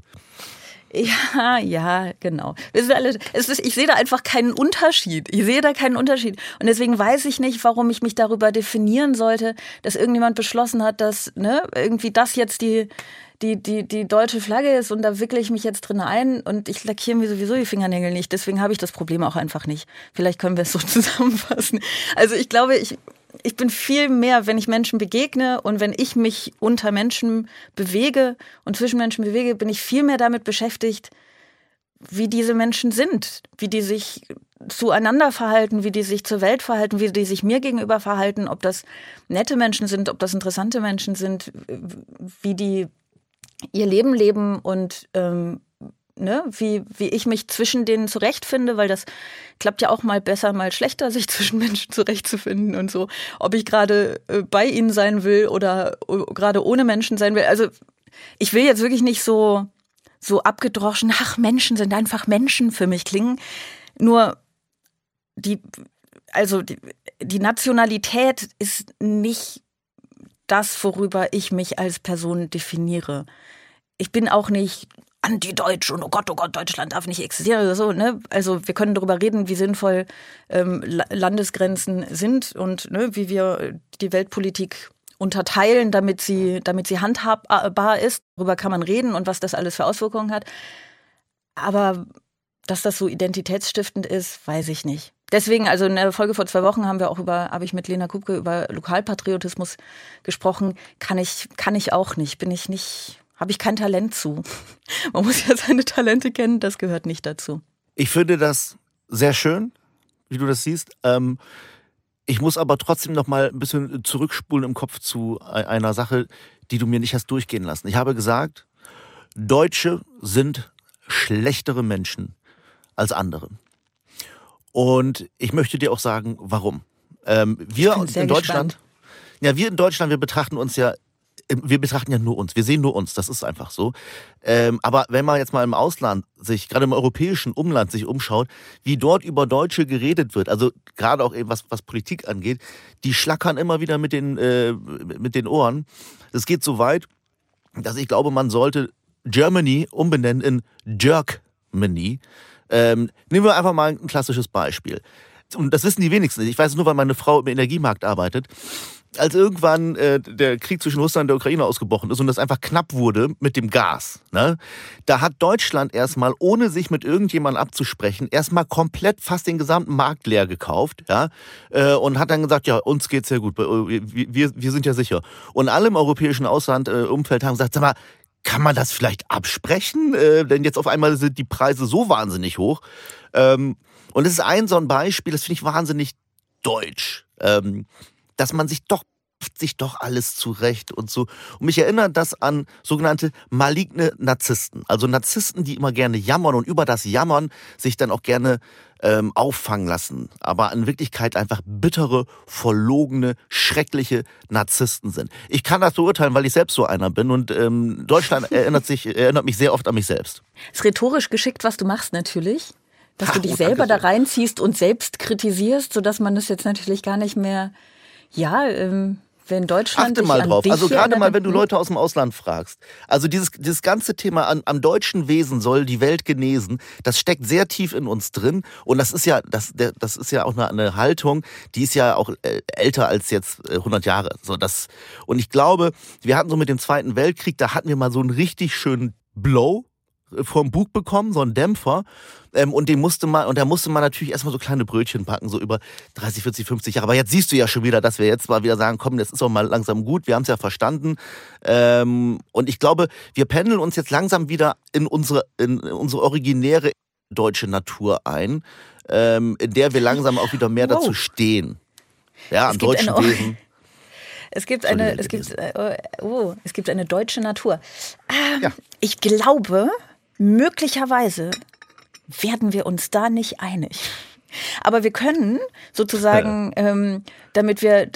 Ja, genau. Ich sehe da einfach keinen Unterschied. Und deswegen weiß ich nicht, warum ich mich darüber definieren sollte, dass irgendjemand beschlossen hat, dass irgendwie das jetzt die deutsche Flagge ist und da wickle ich mich jetzt drin ein und ich lackiere mir sowieso die Fingernägel nicht. Deswegen habe ich das Problem auch einfach nicht. Vielleicht können wir es so zusammenfassen. Also ich glaube, ich bin viel mehr, wenn ich Menschen begegne und wenn ich mich unter Menschen bewege und zwischen Menschen bewege, bin ich viel mehr damit beschäftigt, wie diese Menschen sind, wie die sich zueinander verhalten, wie die sich zur Welt verhalten, wie die sich mir gegenüber verhalten, ob das nette Menschen sind, ob das interessante Menschen sind, wie die ihr Leben leben und wie ich mich zwischen denen zurechtfinde, weil das klappt ja auch mal besser, mal schlechter, sich zwischen Menschen zurechtzufinden und so. Ob ich gerade bei ihnen sein will oder gerade ohne Menschen sein will. Also ich will jetzt wirklich nicht so abgedroschen, Menschen sind einfach Menschen für mich klingen. Nur die Nationalität ist nicht das, worüber ich mich als Person definiere. Ich bin auch nicht anti-deutsch und oh Gott, Deutschland darf nicht existieren oder so. Ne? Also wir können darüber reden, wie sinnvoll Landesgrenzen sind und wie wir die Weltpolitik unterteilen, damit sie handhabbar ist. Darüber kann man reden und was das alles für Auswirkungen hat. Aber dass das so identitätsstiftend ist, weiß ich nicht. Deswegen, also in der Folge vor 2 Wochen habe ich mit Lena Kupke über Lokalpatriotismus gesprochen. Kann ich auch nicht. Habe ich kein Talent zu. Man muss ja seine Talente kennen, das gehört nicht dazu. Ich finde das sehr schön, wie du das siehst. Ich muss aber trotzdem noch mal ein bisschen zurückspulen im Kopf zu einer Sache, die du mir nicht hast durchgehen lassen. Ich habe gesagt, Deutsche sind schlechtere Menschen als andere. Und ich möchte dir auch sagen, warum. Wir in Deutschland, wir betrachten ja nur uns. Wir sehen nur uns. Das ist einfach so. Aber wenn man jetzt mal im Ausland gerade im europäischen Umland sich umschaut, wie dort über Deutsche geredet wird, also gerade auch eben was Politik angeht, die schlackern immer wieder mit den Ohren. Es geht so weit, dass ich glaube, man sollte Germany umbenennen in Jerkmany. Nehmen wir einfach mal ein klassisches Beispiel. Und das wissen die wenigsten. Ich weiß es nur, weil meine Frau im Energiemarkt arbeitet. Als irgendwann der Krieg zwischen Russland und der Ukraine ausgebrochen ist und das einfach knapp wurde mit dem Gas, ne, da hat Deutschland erstmal, ohne sich mit irgendjemandem abzusprechen, erstmal komplett fast den gesamten Markt leer gekauft, ja, und hat dann gesagt, ja, uns geht's sehr gut, wir sind ja sicher. Und alle im europäischen Umfeld haben gesagt, sag mal, kann man das vielleicht absprechen? Denn jetzt auf einmal sind die Preise so wahnsinnig hoch. Und es ist so ein Beispiel, das finde ich wahnsinnig deutsch. Dass man sich doch alles zurecht und so. Und mich erinnert das an sogenannte maligne Narzissten. Also Narzissten, die immer gerne jammern und über das Jammern sich dann auch gerne auffangen lassen. Aber in Wirklichkeit einfach bittere, verlogene, schreckliche Narzissten sind. Ich kann das beurteilen, weil ich selbst so einer bin. Und Deutschland erinnert mich sehr oft an mich selbst. Ist rhetorisch geschickt, was du machst natürlich. Dass du dich selber da reinziehst und selbst kritisierst, sodass man das jetzt natürlich gar nicht mehr wenn Deutschland achte mal drauf. Also gerade mal, wenn du erinnert. Leute aus dem Ausland fragst. Also dieses ganze Thema am deutschen Wesen soll die Welt genesen, das steckt sehr tief in uns drin. Und das ist ja auch eine Haltung, die ist ja auch älter als jetzt 100 Jahre. Und ich glaube, wir hatten so mit dem Zweiten Weltkrieg, da hatten wir mal so einen richtig schönen Blow vom Bug bekommen, so einen Dämpfer. Und da musste man natürlich erstmal so kleine Brötchen backen, so über 30, 40, 50 Jahre. Aber jetzt siehst du ja schon wieder, dass wir jetzt mal wieder sagen, komm, das ist doch mal langsam gut, wir haben es ja verstanden. Und ich glaube, wir pendeln uns jetzt langsam wieder in unsere originäre deutsche Natur ein, in der wir langsam auch wieder mehr dazu stehen. Ja, am deutschen Wesen. Es gibt eine deutsche Natur. Ich glaube, möglicherweise werden wir uns da nicht einig. Aber wir können sozusagen, damit wir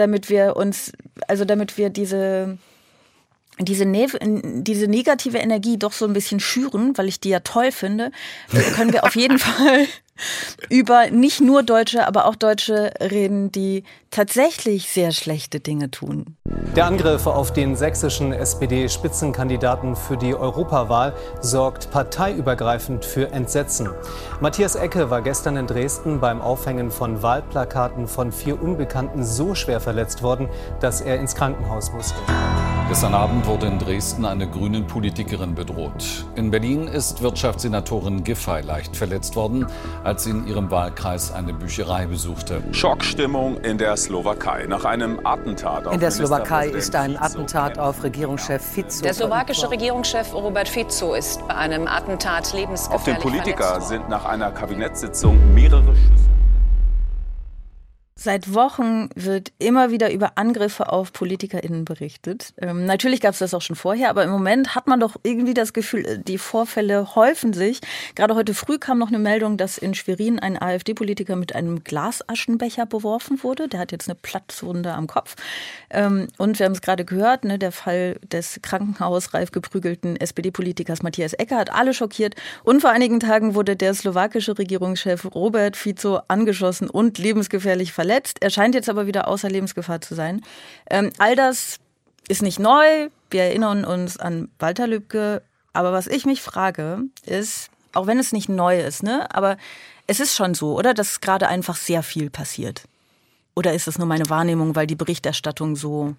diese negative Energie doch so ein bisschen schüren, weil ich die ja toll finde, können wir auf jeden Fall über nicht nur Deutsche, aber auch Deutsche reden, die tatsächlich sehr schlechte Dinge tun. Der Angriff auf den sächsischen SPD-Spitzenkandidaten für die Europawahl sorgt parteiübergreifend für Entsetzen. Matthias Ecke war gestern in Dresden beim Aufhängen von Wahlplakaten von 4 Unbekannten so schwer verletzt worden, dass er ins Krankenhaus musste. Gestern Abend wurde in Dresden eine Grünen-Politikerin bedroht. In Berlin ist Wirtschaftssenatorin Giffey leicht verletzt worden, als sie in ihrem Wahlkreis eine Bücherei besuchte. Schockstimmung in der Slowakei nach einem Attentat auf In der Slowakei ist ein Attentat auf Regierungschef Fico. Der slowakische Regierungschef Robert Fico ist bei einem Attentat lebensgefährlich Auf den Politiker verletzt worden. sind nach einer Kabinettssitzung mehrere Schüsse. Seit Wochen wird immer wieder über Angriffe auf PolitikerInnen berichtet. Natürlich gab es das auch schon vorher, aber im Moment hat man doch irgendwie das Gefühl, die Vorfälle häufen sich. Gerade heute früh kam noch eine Meldung, dass in Schwerin ein AfD-Politiker mit einem Glasaschenbecher beworfen wurde. Der hat jetzt eine Platzwunde am Kopf. Und wir haben es gerade gehört, ne, der Fall des krankenhausreif geprügelten SPD-Politikers Matthias Ecke hat alle schockiert. Und vor einigen Tagen wurde der slowakische Regierungschef Robert Fico angeschossen und lebensgefährlich verletzt. Er scheint jetzt aber wieder außer Lebensgefahr zu sein. All das ist nicht neu. Wir erinnern uns an Walter Lübcke. Aber was ich mich frage, ist, auch wenn es nicht neu ist, ne, aber es ist schon so, oder? Dass gerade einfach sehr viel passiert. Oder ist es nur meine Wahrnehmung, weil die Berichterstattung so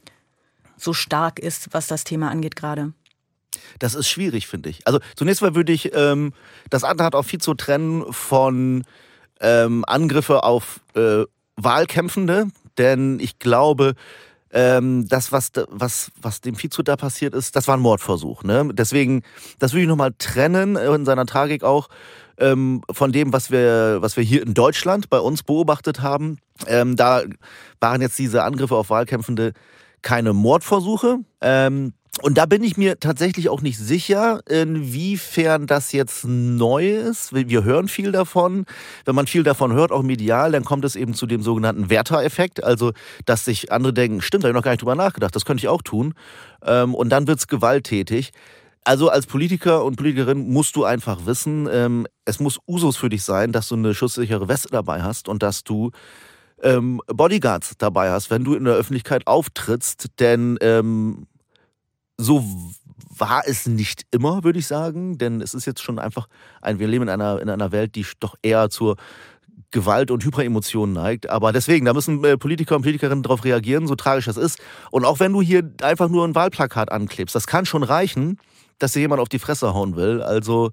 stark ist, was das Thema angeht gerade? Das ist schwierig, finde ich. Also zunächst mal würde ich das Attentat auf Fico trennen von Angriffe auf Wahlkämpfende, denn ich glaube, das, was dem Fico da passiert ist, das war ein Mordversuch. Ne? Deswegen, das würde ich nochmal trennen, in seiner Tragik auch, von dem, was wir hier in Deutschland bei uns beobachtet haben. Da waren jetzt diese Angriffe auf Wahlkämpfende keine Mordversuche. Und da bin ich mir tatsächlich auch nicht sicher, inwiefern das jetzt neu ist. Wir hören viel davon. Wenn man viel davon hört, auch medial, dann kommt es eben zu dem sogenannten Werther-Effekt. Also, dass sich andere denken, stimmt, da habe ich noch gar nicht drüber nachgedacht, das könnte ich auch tun. Und dann wird es gewalttätig. Also als Politiker und Politikerin musst du einfach wissen, es muss Usus für dich sein, dass du eine schusssichere Weste dabei hast und dass du Bodyguards dabei hast, wenn du in der Öffentlichkeit auftrittst. Denn so war es nicht immer, würde ich sagen, denn es ist jetzt schon einfach, wir leben in einer Welt, die doch eher zur Gewalt und Hyperemotionen neigt. Aber deswegen, da müssen Politiker und Politikerinnen darauf reagieren, so tragisch das ist. Und auch wenn du hier einfach nur ein Wahlplakat anklebst, das kann schon reichen, dass dir jemand auf die Fresse hauen will. Also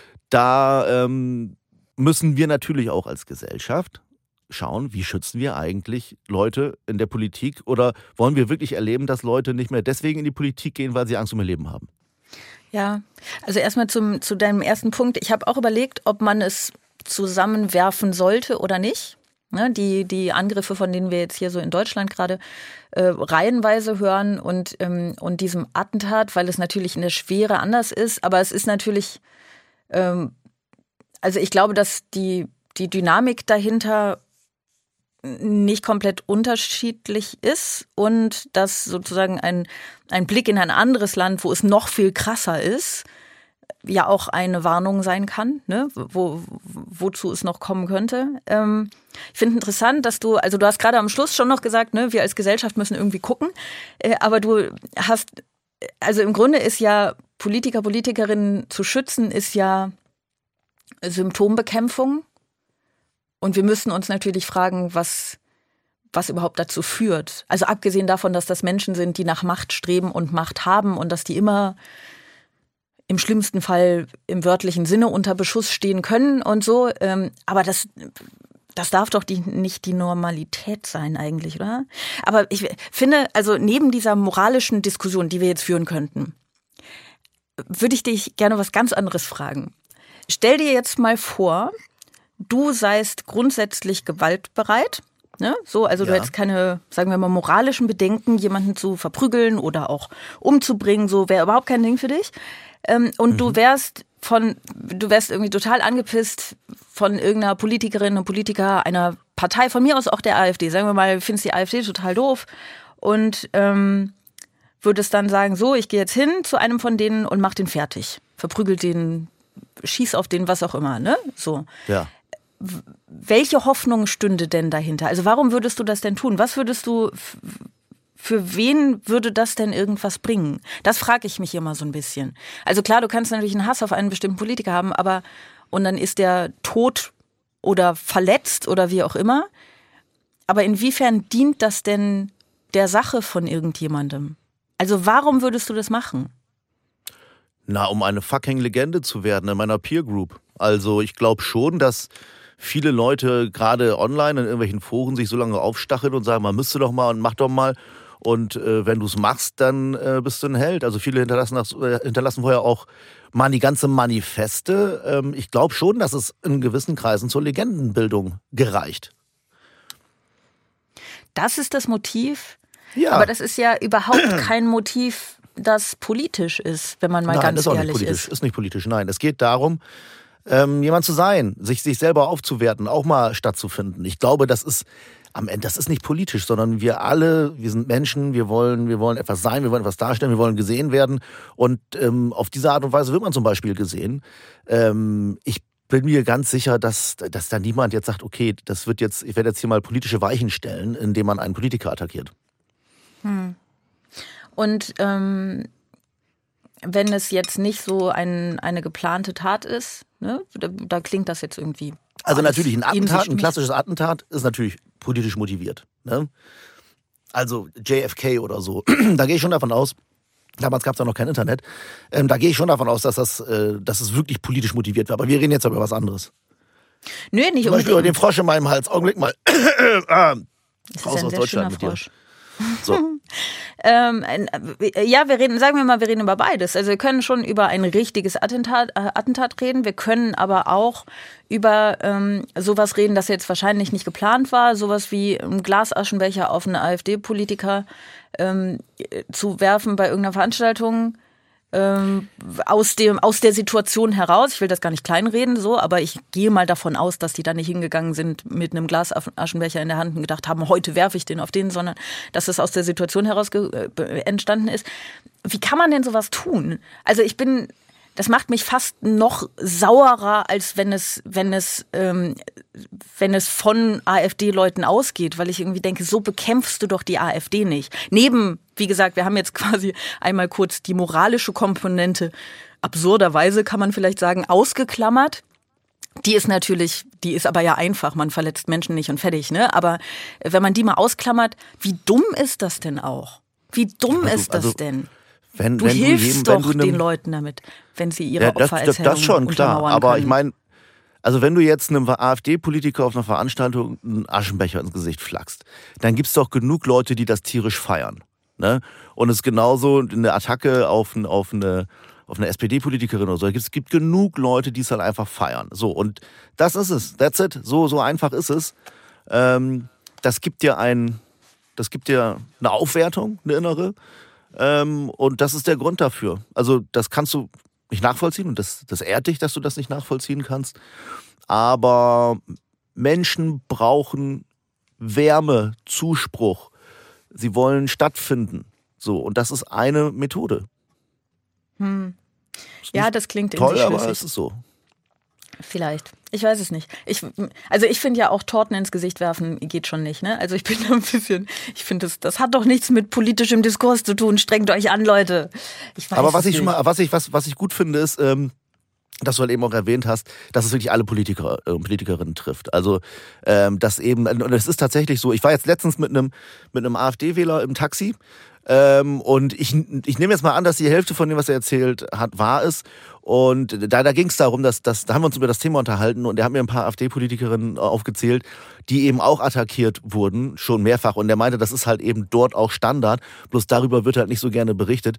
da müssen wir natürlich auch als Gesellschaft schauen, wie schützen wir eigentlich Leute in der Politik, oder wollen wir wirklich erleben, dass Leute nicht mehr deswegen in die Politik gehen, weil sie Angst um ihr Leben haben? Ja, also erstmal zu deinem ersten Punkt. Ich habe auch überlegt, ob man es zusammenwerfen sollte oder nicht. Ne, die Angriffe, von denen wir jetzt hier so in Deutschland gerade reihenweise hören und diesem Attentat, weil es natürlich in der Schwere anders ist, aber es ist natürlich, also ich glaube, dass die Dynamik dahinter nicht komplett unterschiedlich ist und dass sozusagen ein Blick in ein anderes Land, wo es noch viel krasser ist, ja auch eine Warnung sein kann, ne? Wozu es noch kommen könnte. Ich finde interessant, dass du hast gerade am Schluss schon noch gesagt, ne, wir als Gesellschaft müssen irgendwie gucken, aber du hast, also im Grunde ist ja Politiker, Politikerinnen zu schützen, ist ja Symptombekämpfung. Und wir müssen uns natürlich fragen, was überhaupt dazu führt. Also abgesehen davon, dass das Menschen sind, die nach Macht streben und Macht haben und dass die immer im schlimmsten Fall im wörtlichen Sinne unter Beschuss stehen können und so. Aber das darf doch nicht die Normalität sein eigentlich, oder? Aber ich finde, also neben dieser moralischen Diskussion, die wir jetzt führen könnten, würde ich dich gerne was ganz anderes fragen. Stell dir jetzt mal vor, du seist grundsätzlich gewaltbereit, ne? So, also du hättest keine, sagen wir mal, moralischen Bedenken, jemanden zu verprügeln oder auch umzubringen, so wäre überhaupt kein Ding für dich. Und du wärst irgendwie total angepisst von irgendeiner Politikerin und Politiker einer Partei, von mir aus auch der AfD. Sagen wir mal, du findest die AfD total doof und würdest dann sagen, so, ich gehe jetzt hin zu einem von denen und mach den fertig. Verprügelt den, schieß auf den, was auch immer, ne? So. Ja. Welche Hoffnung stünde denn dahinter? Also warum würdest du das denn tun? Was würdest du, für wen würde das denn irgendwas bringen? Das frage ich mich immer so ein bisschen. Also klar, du kannst natürlich einen Hass auf einen bestimmten Politiker haben, aber und dann ist der tot oder verletzt oder wie auch immer. Aber inwiefern dient das denn der Sache von irgendjemandem? Also warum würdest du das machen? Na, um eine fucking Legende zu werden in meiner Peer Group. Also ich glaube schon, dass viele Leute gerade online in irgendwelchen Foren sich so lange aufstacheln und sagen, man müsste doch mal und mach doch mal. Und wenn du es machst, dann bist du ein Held. Also viele hinterlassen vorher auch mal die ganze Manifeste. Ich glaube schon, dass es in gewissen Kreisen zur Legendenbildung gereicht. Das ist das Motiv? Ja. Aber das ist ja überhaupt kein Motiv, das politisch ist, wenn man mal ganz ehrlich ist. Ist nicht politisch, nein. Es geht darum, jemand zu sein, sich selber aufzuwerten, auch mal stattzufinden. Ich glaube, das ist am Ende, das ist nicht politisch, sondern wir sind Menschen, wir wollen etwas sein, wir wollen etwas darstellen, wir wollen gesehen werden. Und auf diese Art und Weise wird man zum Beispiel gesehen. Ich bin mir ganz sicher, dass da niemand jetzt sagt, okay, ich werde jetzt hier mal politische Weichen stellen, indem man einen Politiker attackiert. Und wenn es jetzt nicht so eine geplante Tat ist, ne, da klingt das jetzt irgendwie. Also natürlich, ein klassisches Attentat ist natürlich politisch motiviert. Ne? Also JFK oder so, da gehe ich schon davon aus, damals gab es ja noch kein Internet, da gehe ich schon davon aus, dass es wirklich politisch motiviert war. Aber wir reden jetzt über was anderes. Nö, nicht zum Beispiel über den Frosch in meinem Hals. Augenblick mal. Raus aus Deutschland mit dir. So. Ja, wir reden über beides. Also wir können schon über ein richtiges Attentat reden. Wir können aber auch über sowas reden, das jetzt wahrscheinlich nicht geplant war. Sowas wie einen Glasaschenbecher auf einen AfD-Politiker zu werfen bei irgendeiner Veranstaltung. Aus der Situation heraus, ich will das gar nicht kleinreden, so, aber ich gehe mal davon aus, dass die da nicht hingegangen sind mit einem Glasaschenbecher in der Hand und gedacht haben, heute werfe ich den auf den, sondern dass es aus der Situation heraus entstanden ist. Wie kann man denn sowas tun? Also das macht mich fast noch sauerer, als wenn es von AfD-Leuten ausgeht, weil ich irgendwie denke, so bekämpfst du doch die AfD nicht. Wie gesagt, wir haben jetzt quasi einmal kurz die moralische Komponente, absurderweise kann man vielleicht sagen, ausgeklammert. Die ist aber ja einfach, man verletzt Menschen nicht und fertig, ne? Aber wenn man die mal ausklammert, wie dumm ist das denn auch? Wie dumm ist das denn? Du hilfst doch den Leuten damit, wenn sie ihre Opfererzählung das schon, klar. Aber ich meine, also wenn du jetzt einem AfD-Politiker auf einer Veranstaltung einen Aschenbecher ins Gesicht flackst, dann gibt es doch genug Leute, die das tierisch feiern. Ne? Und es ist genauso eine Attacke auf eine SPD-Politikerin oder so. Es gibt genug Leute, die es halt einfach feiern. So, und das ist es. That's it. So einfach ist es. Das gibt dir eine Aufwertung, eine innere. Und das ist der Grund dafür. Also das kannst du nicht nachvollziehen und das ehrt dich, dass du das nicht nachvollziehen kannst. Aber Menschen brauchen Wärme, Zuspruch. Sie wollen stattfinden. So, und das ist eine Methode. Ja, das klingt toll, irgendwie schlüssig. Aber es ist so. Vielleicht. Ich weiß es nicht. Ich finde ja auch Torten ins Gesicht werfen geht schon nicht, ne? Also ich bin da ein bisschen, ich finde das hat doch nichts mit politischem Diskurs zu tun. Strengt euch an, Leute. Ich weiß aber was nicht. ich gut finde, ist, dass du halt eben auch erwähnt hast, dass es wirklich alle Politiker und Politikerinnen trifft. Also das eben, und es ist tatsächlich so, ich war jetzt letztens mit einem AfD-Wähler im Taxi und ich nehme jetzt mal an, dass die Hälfte von dem, was er erzählt hat, wahr ist. Und da ging es darum, da haben wir uns über das Thema unterhalten und er hat mir ein paar AfD-Politikerinnen aufgezählt, die eben auch attackiert wurden, schon mehrfach. Und er meinte, das ist halt eben dort auch Standard, bloß darüber wird halt nicht so gerne berichtet.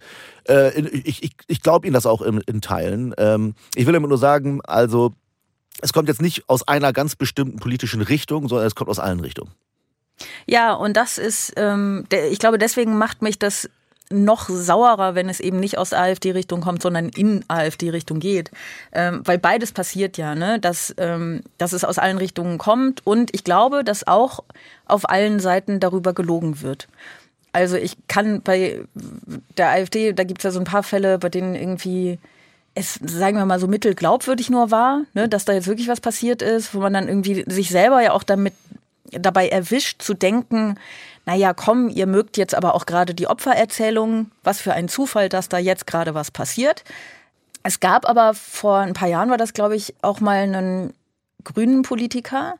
Ich glaube Ihnen das auch in Teilen. Ich will damit nur sagen, also es kommt jetzt nicht aus einer ganz bestimmten politischen Richtung, sondern es kommt aus allen Richtungen. Ja, und das ist, ich glaube, deswegen macht mich das noch sauerer, wenn es eben nicht aus der AfD-Richtung kommt, sondern in AfD-Richtung geht. Weil beides passiert ja, ne? Dass es aus allen Richtungen kommt und ich glaube, dass auch auf allen Seiten darüber gelogen wird. Also ich kann bei der AfD, da gibt es ja so ein paar Fälle, bei denen irgendwie es, sagen wir mal, so mittelglaubwürdig nur war, ne? Dass da jetzt wirklich was passiert ist, wo man dann irgendwie sich selber ja auch dabei erwischt zu denken, naja, komm, ihr mögt jetzt aber auch gerade die Opfererzählung, was für ein Zufall, dass da jetzt gerade was passiert. Es gab aber vor ein paar Jahren, war das glaube ich, auch mal einen grünen Politiker,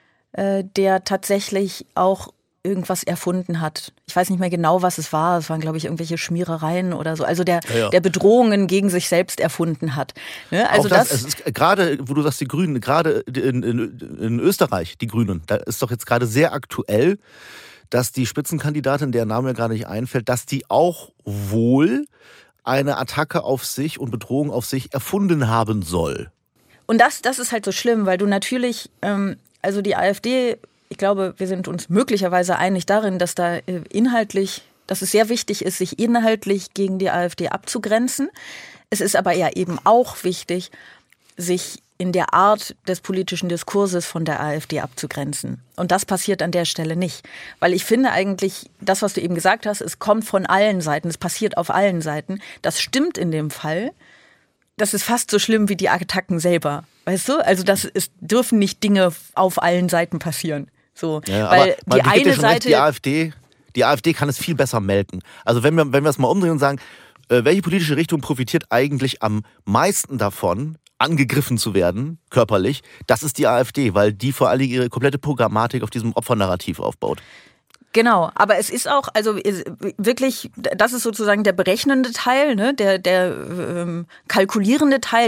der tatsächlich auch irgendwas erfunden hat. Ich weiß nicht mehr genau, was es war. Es waren, glaube ich, irgendwelche Schmierereien oder so. Also der Bedrohungen gegen sich selbst erfunden hat. Ne? Also auch es ist gerade, wo du sagst, die Grünen, gerade in Österreich, die Grünen, da ist doch jetzt gerade sehr aktuell, dass die Spitzenkandidatin, deren Name mir gerade nicht einfällt, dass die auch wohl eine Attacke auf sich und Bedrohung auf sich erfunden haben soll. Und das ist halt so schlimm, weil du natürlich, also die AfD, ich glaube, wir sind uns möglicherweise einig darin, dass da inhaltlich, dass es sehr wichtig ist, sich inhaltlich gegen die AfD abzugrenzen. Es ist aber ja eben auch wichtig, sich in der Art des politischen Diskurses von der AfD abzugrenzen. Und das passiert an der Stelle nicht. Weil ich finde eigentlich, das, was du eben gesagt hast, es kommt von allen Seiten, es passiert auf allen Seiten. Das stimmt in dem Fall. Das ist fast so schlimm wie die Attacken selber. Weißt du? Also dürfen nicht Dinge auf allen Seiten passieren. So, ja, weil aber die eine Seite... Die AfD kann es viel besser melken. Also wenn wir es mal umdrehen und sagen, welche politische Richtung profitiert eigentlich am meisten davon, angegriffen zu werden, körperlich, das ist die AfD, weil die vor allem ihre komplette Programmatik auf diesem Opfernarrativ aufbaut. Genau, aber es ist auch, also wirklich, das ist sozusagen der berechnende Teil, ne, der kalkulierende Teil,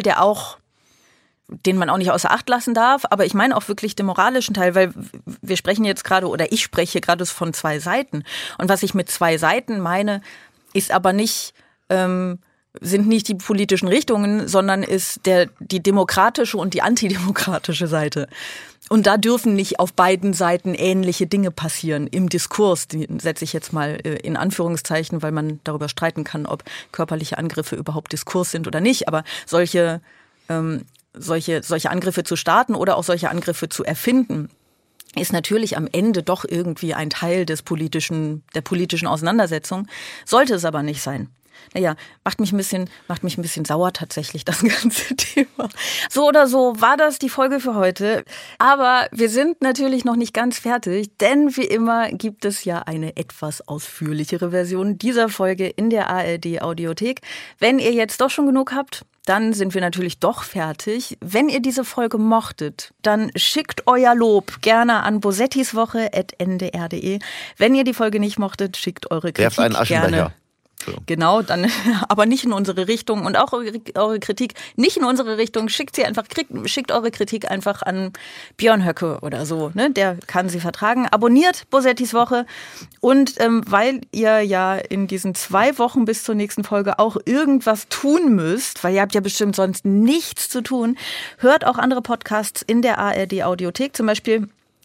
den man auch nicht außer Acht lassen darf, aber ich meine auch wirklich den moralischen Teil, weil wir sprechen jetzt gerade, oder ich spreche gerade von zwei Seiten. Und was ich mit zwei Seiten meine, ist aber nicht... sind nicht die politischen Richtungen, sondern ist die demokratische und die antidemokratische Seite. Und da dürfen nicht auf beiden Seiten ähnliche Dinge passieren im Diskurs. Die setze ich jetzt mal in Anführungszeichen, weil man darüber streiten kann, ob körperliche Angriffe überhaupt Diskurs sind oder nicht. Aber solche Angriffe zu starten oder auch solche Angriffe zu erfinden, ist natürlich am Ende doch irgendwie ein Teil der politischen Auseinandersetzung. Sollte es aber nicht sein. Naja, macht mich ein bisschen sauer tatsächlich, das ganze Thema. So oder so war das die Folge für heute. Aber wir sind natürlich noch nicht ganz fertig, denn wie immer gibt es ja eine etwas ausführlichere Version dieser Folge in der ARD-Audiothek. Wenn ihr jetzt doch schon genug habt, dann sind wir natürlich doch fertig. Wenn ihr diese Folge mochtet, dann schickt euer Lob gerne an bosettiswoche@ndr.de. Wenn ihr die Folge nicht mochtet, schickt eure Kritik werft einen Aschenbecher. gerne. Genau, dann aber nicht in unsere Richtung und auch eure Kritik nicht in unsere Richtung. Schickt eure Kritik einfach an Björn Höcke oder so, ne? Der kann sie vertragen. Abonniert Bosettis Woche und weil ihr ja in diesen 2 Wochen bis zur nächsten Folge auch irgendwas tun müsst, weil ihr habt ja bestimmt sonst nichts zu tun, hört auch andere Podcasts in der ARD Audiothek, zum Beispiel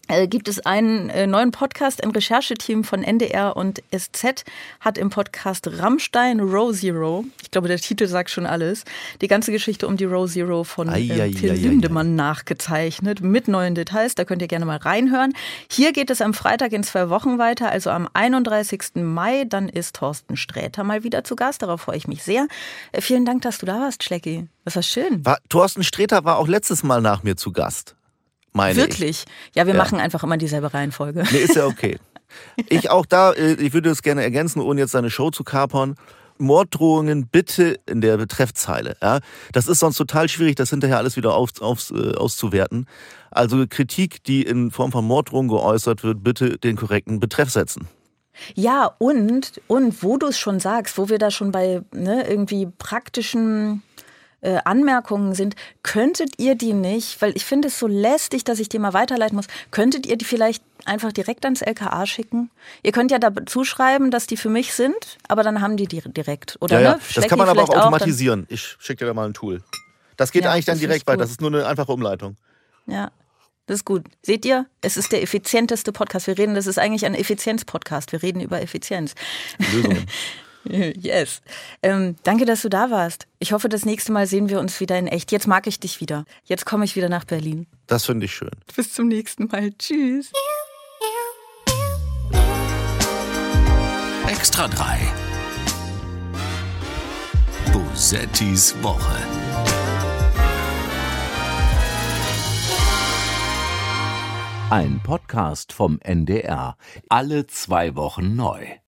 gibt es einen neuen Podcast. Ein Rechercheteam von NDR und SZ hat im Podcast Rammstein Row Zero, ich glaube, der Titel sagt schon alles, die ganze Geschichte um die Row Zero von Till Lindemann nachgezeichnet, mit neuen Details. Da könnt ihr gerne mal reinhören. Hier geht es am Freitag in 2 Wochen weiter, also am 31. Mai. Dann ist Thorsten Sträter mal wieder zu Gast. Darauf freue ich mich sehr. Vielen Dank, dass du da warst, Schlecki. Das war schön. Thorsten Sträter war auch letztes Mal nach mir zu Gast. Wirklich? Ja, wir machen einfach immer dieselbe Reihenfolge. Nee, ist ja okay. Ich auch da, ich würde es gerne ergänzen, ohne jetzt seine Show zu kapern. Morddrohungen bitte in der Betreffzeile. Ja? Das ist sonst total schwierig, das hinterher alles wieder auszuwerten. Also Kritik, die in Form von Morddrohungen geäußert wird, bitte den korrekten Betreff setzen. Ja, und wo du es schon sagst, wo wir da schon bei irgendwie praktischen Anmerkungen sind, könntet ihr die nicht, weil ich finde es so lästig, dass ich die mal weiterleiten muss, könntet ihr die vielleicht einfach direkt ans LKA schicken? Ihr könnt ja dazu schreiben, dass die für mich sind, aber dann haben die direkt. Oder, ja. Ne? Das kann man aber auch automatisieren. Ich schicke dir da mal ein Tool. Das geht eigentlich dann direkt weiter. Das ist nur eine einfache Umleitung. Ja. Das ist gut. Seht ihr? Es ist der effizienteste Podcast. Das ist eigentlich ein Effizienz-Podcast. Wir reden über Effizienz. Lösungen. Yes. Danke, dass du da warst. Ich hoffe, das nächste Mal sehen wir uns wieder in echt. Jetzt mag ich dich wieder. Jetzt komme ich wieder nach Berlin. Das finde ich schön. Bis zum nächsten Mal. Tschüss. Extra 3. Bosettis Woche. Ein Podcast vom NDR. Alle 2 Wochen neu.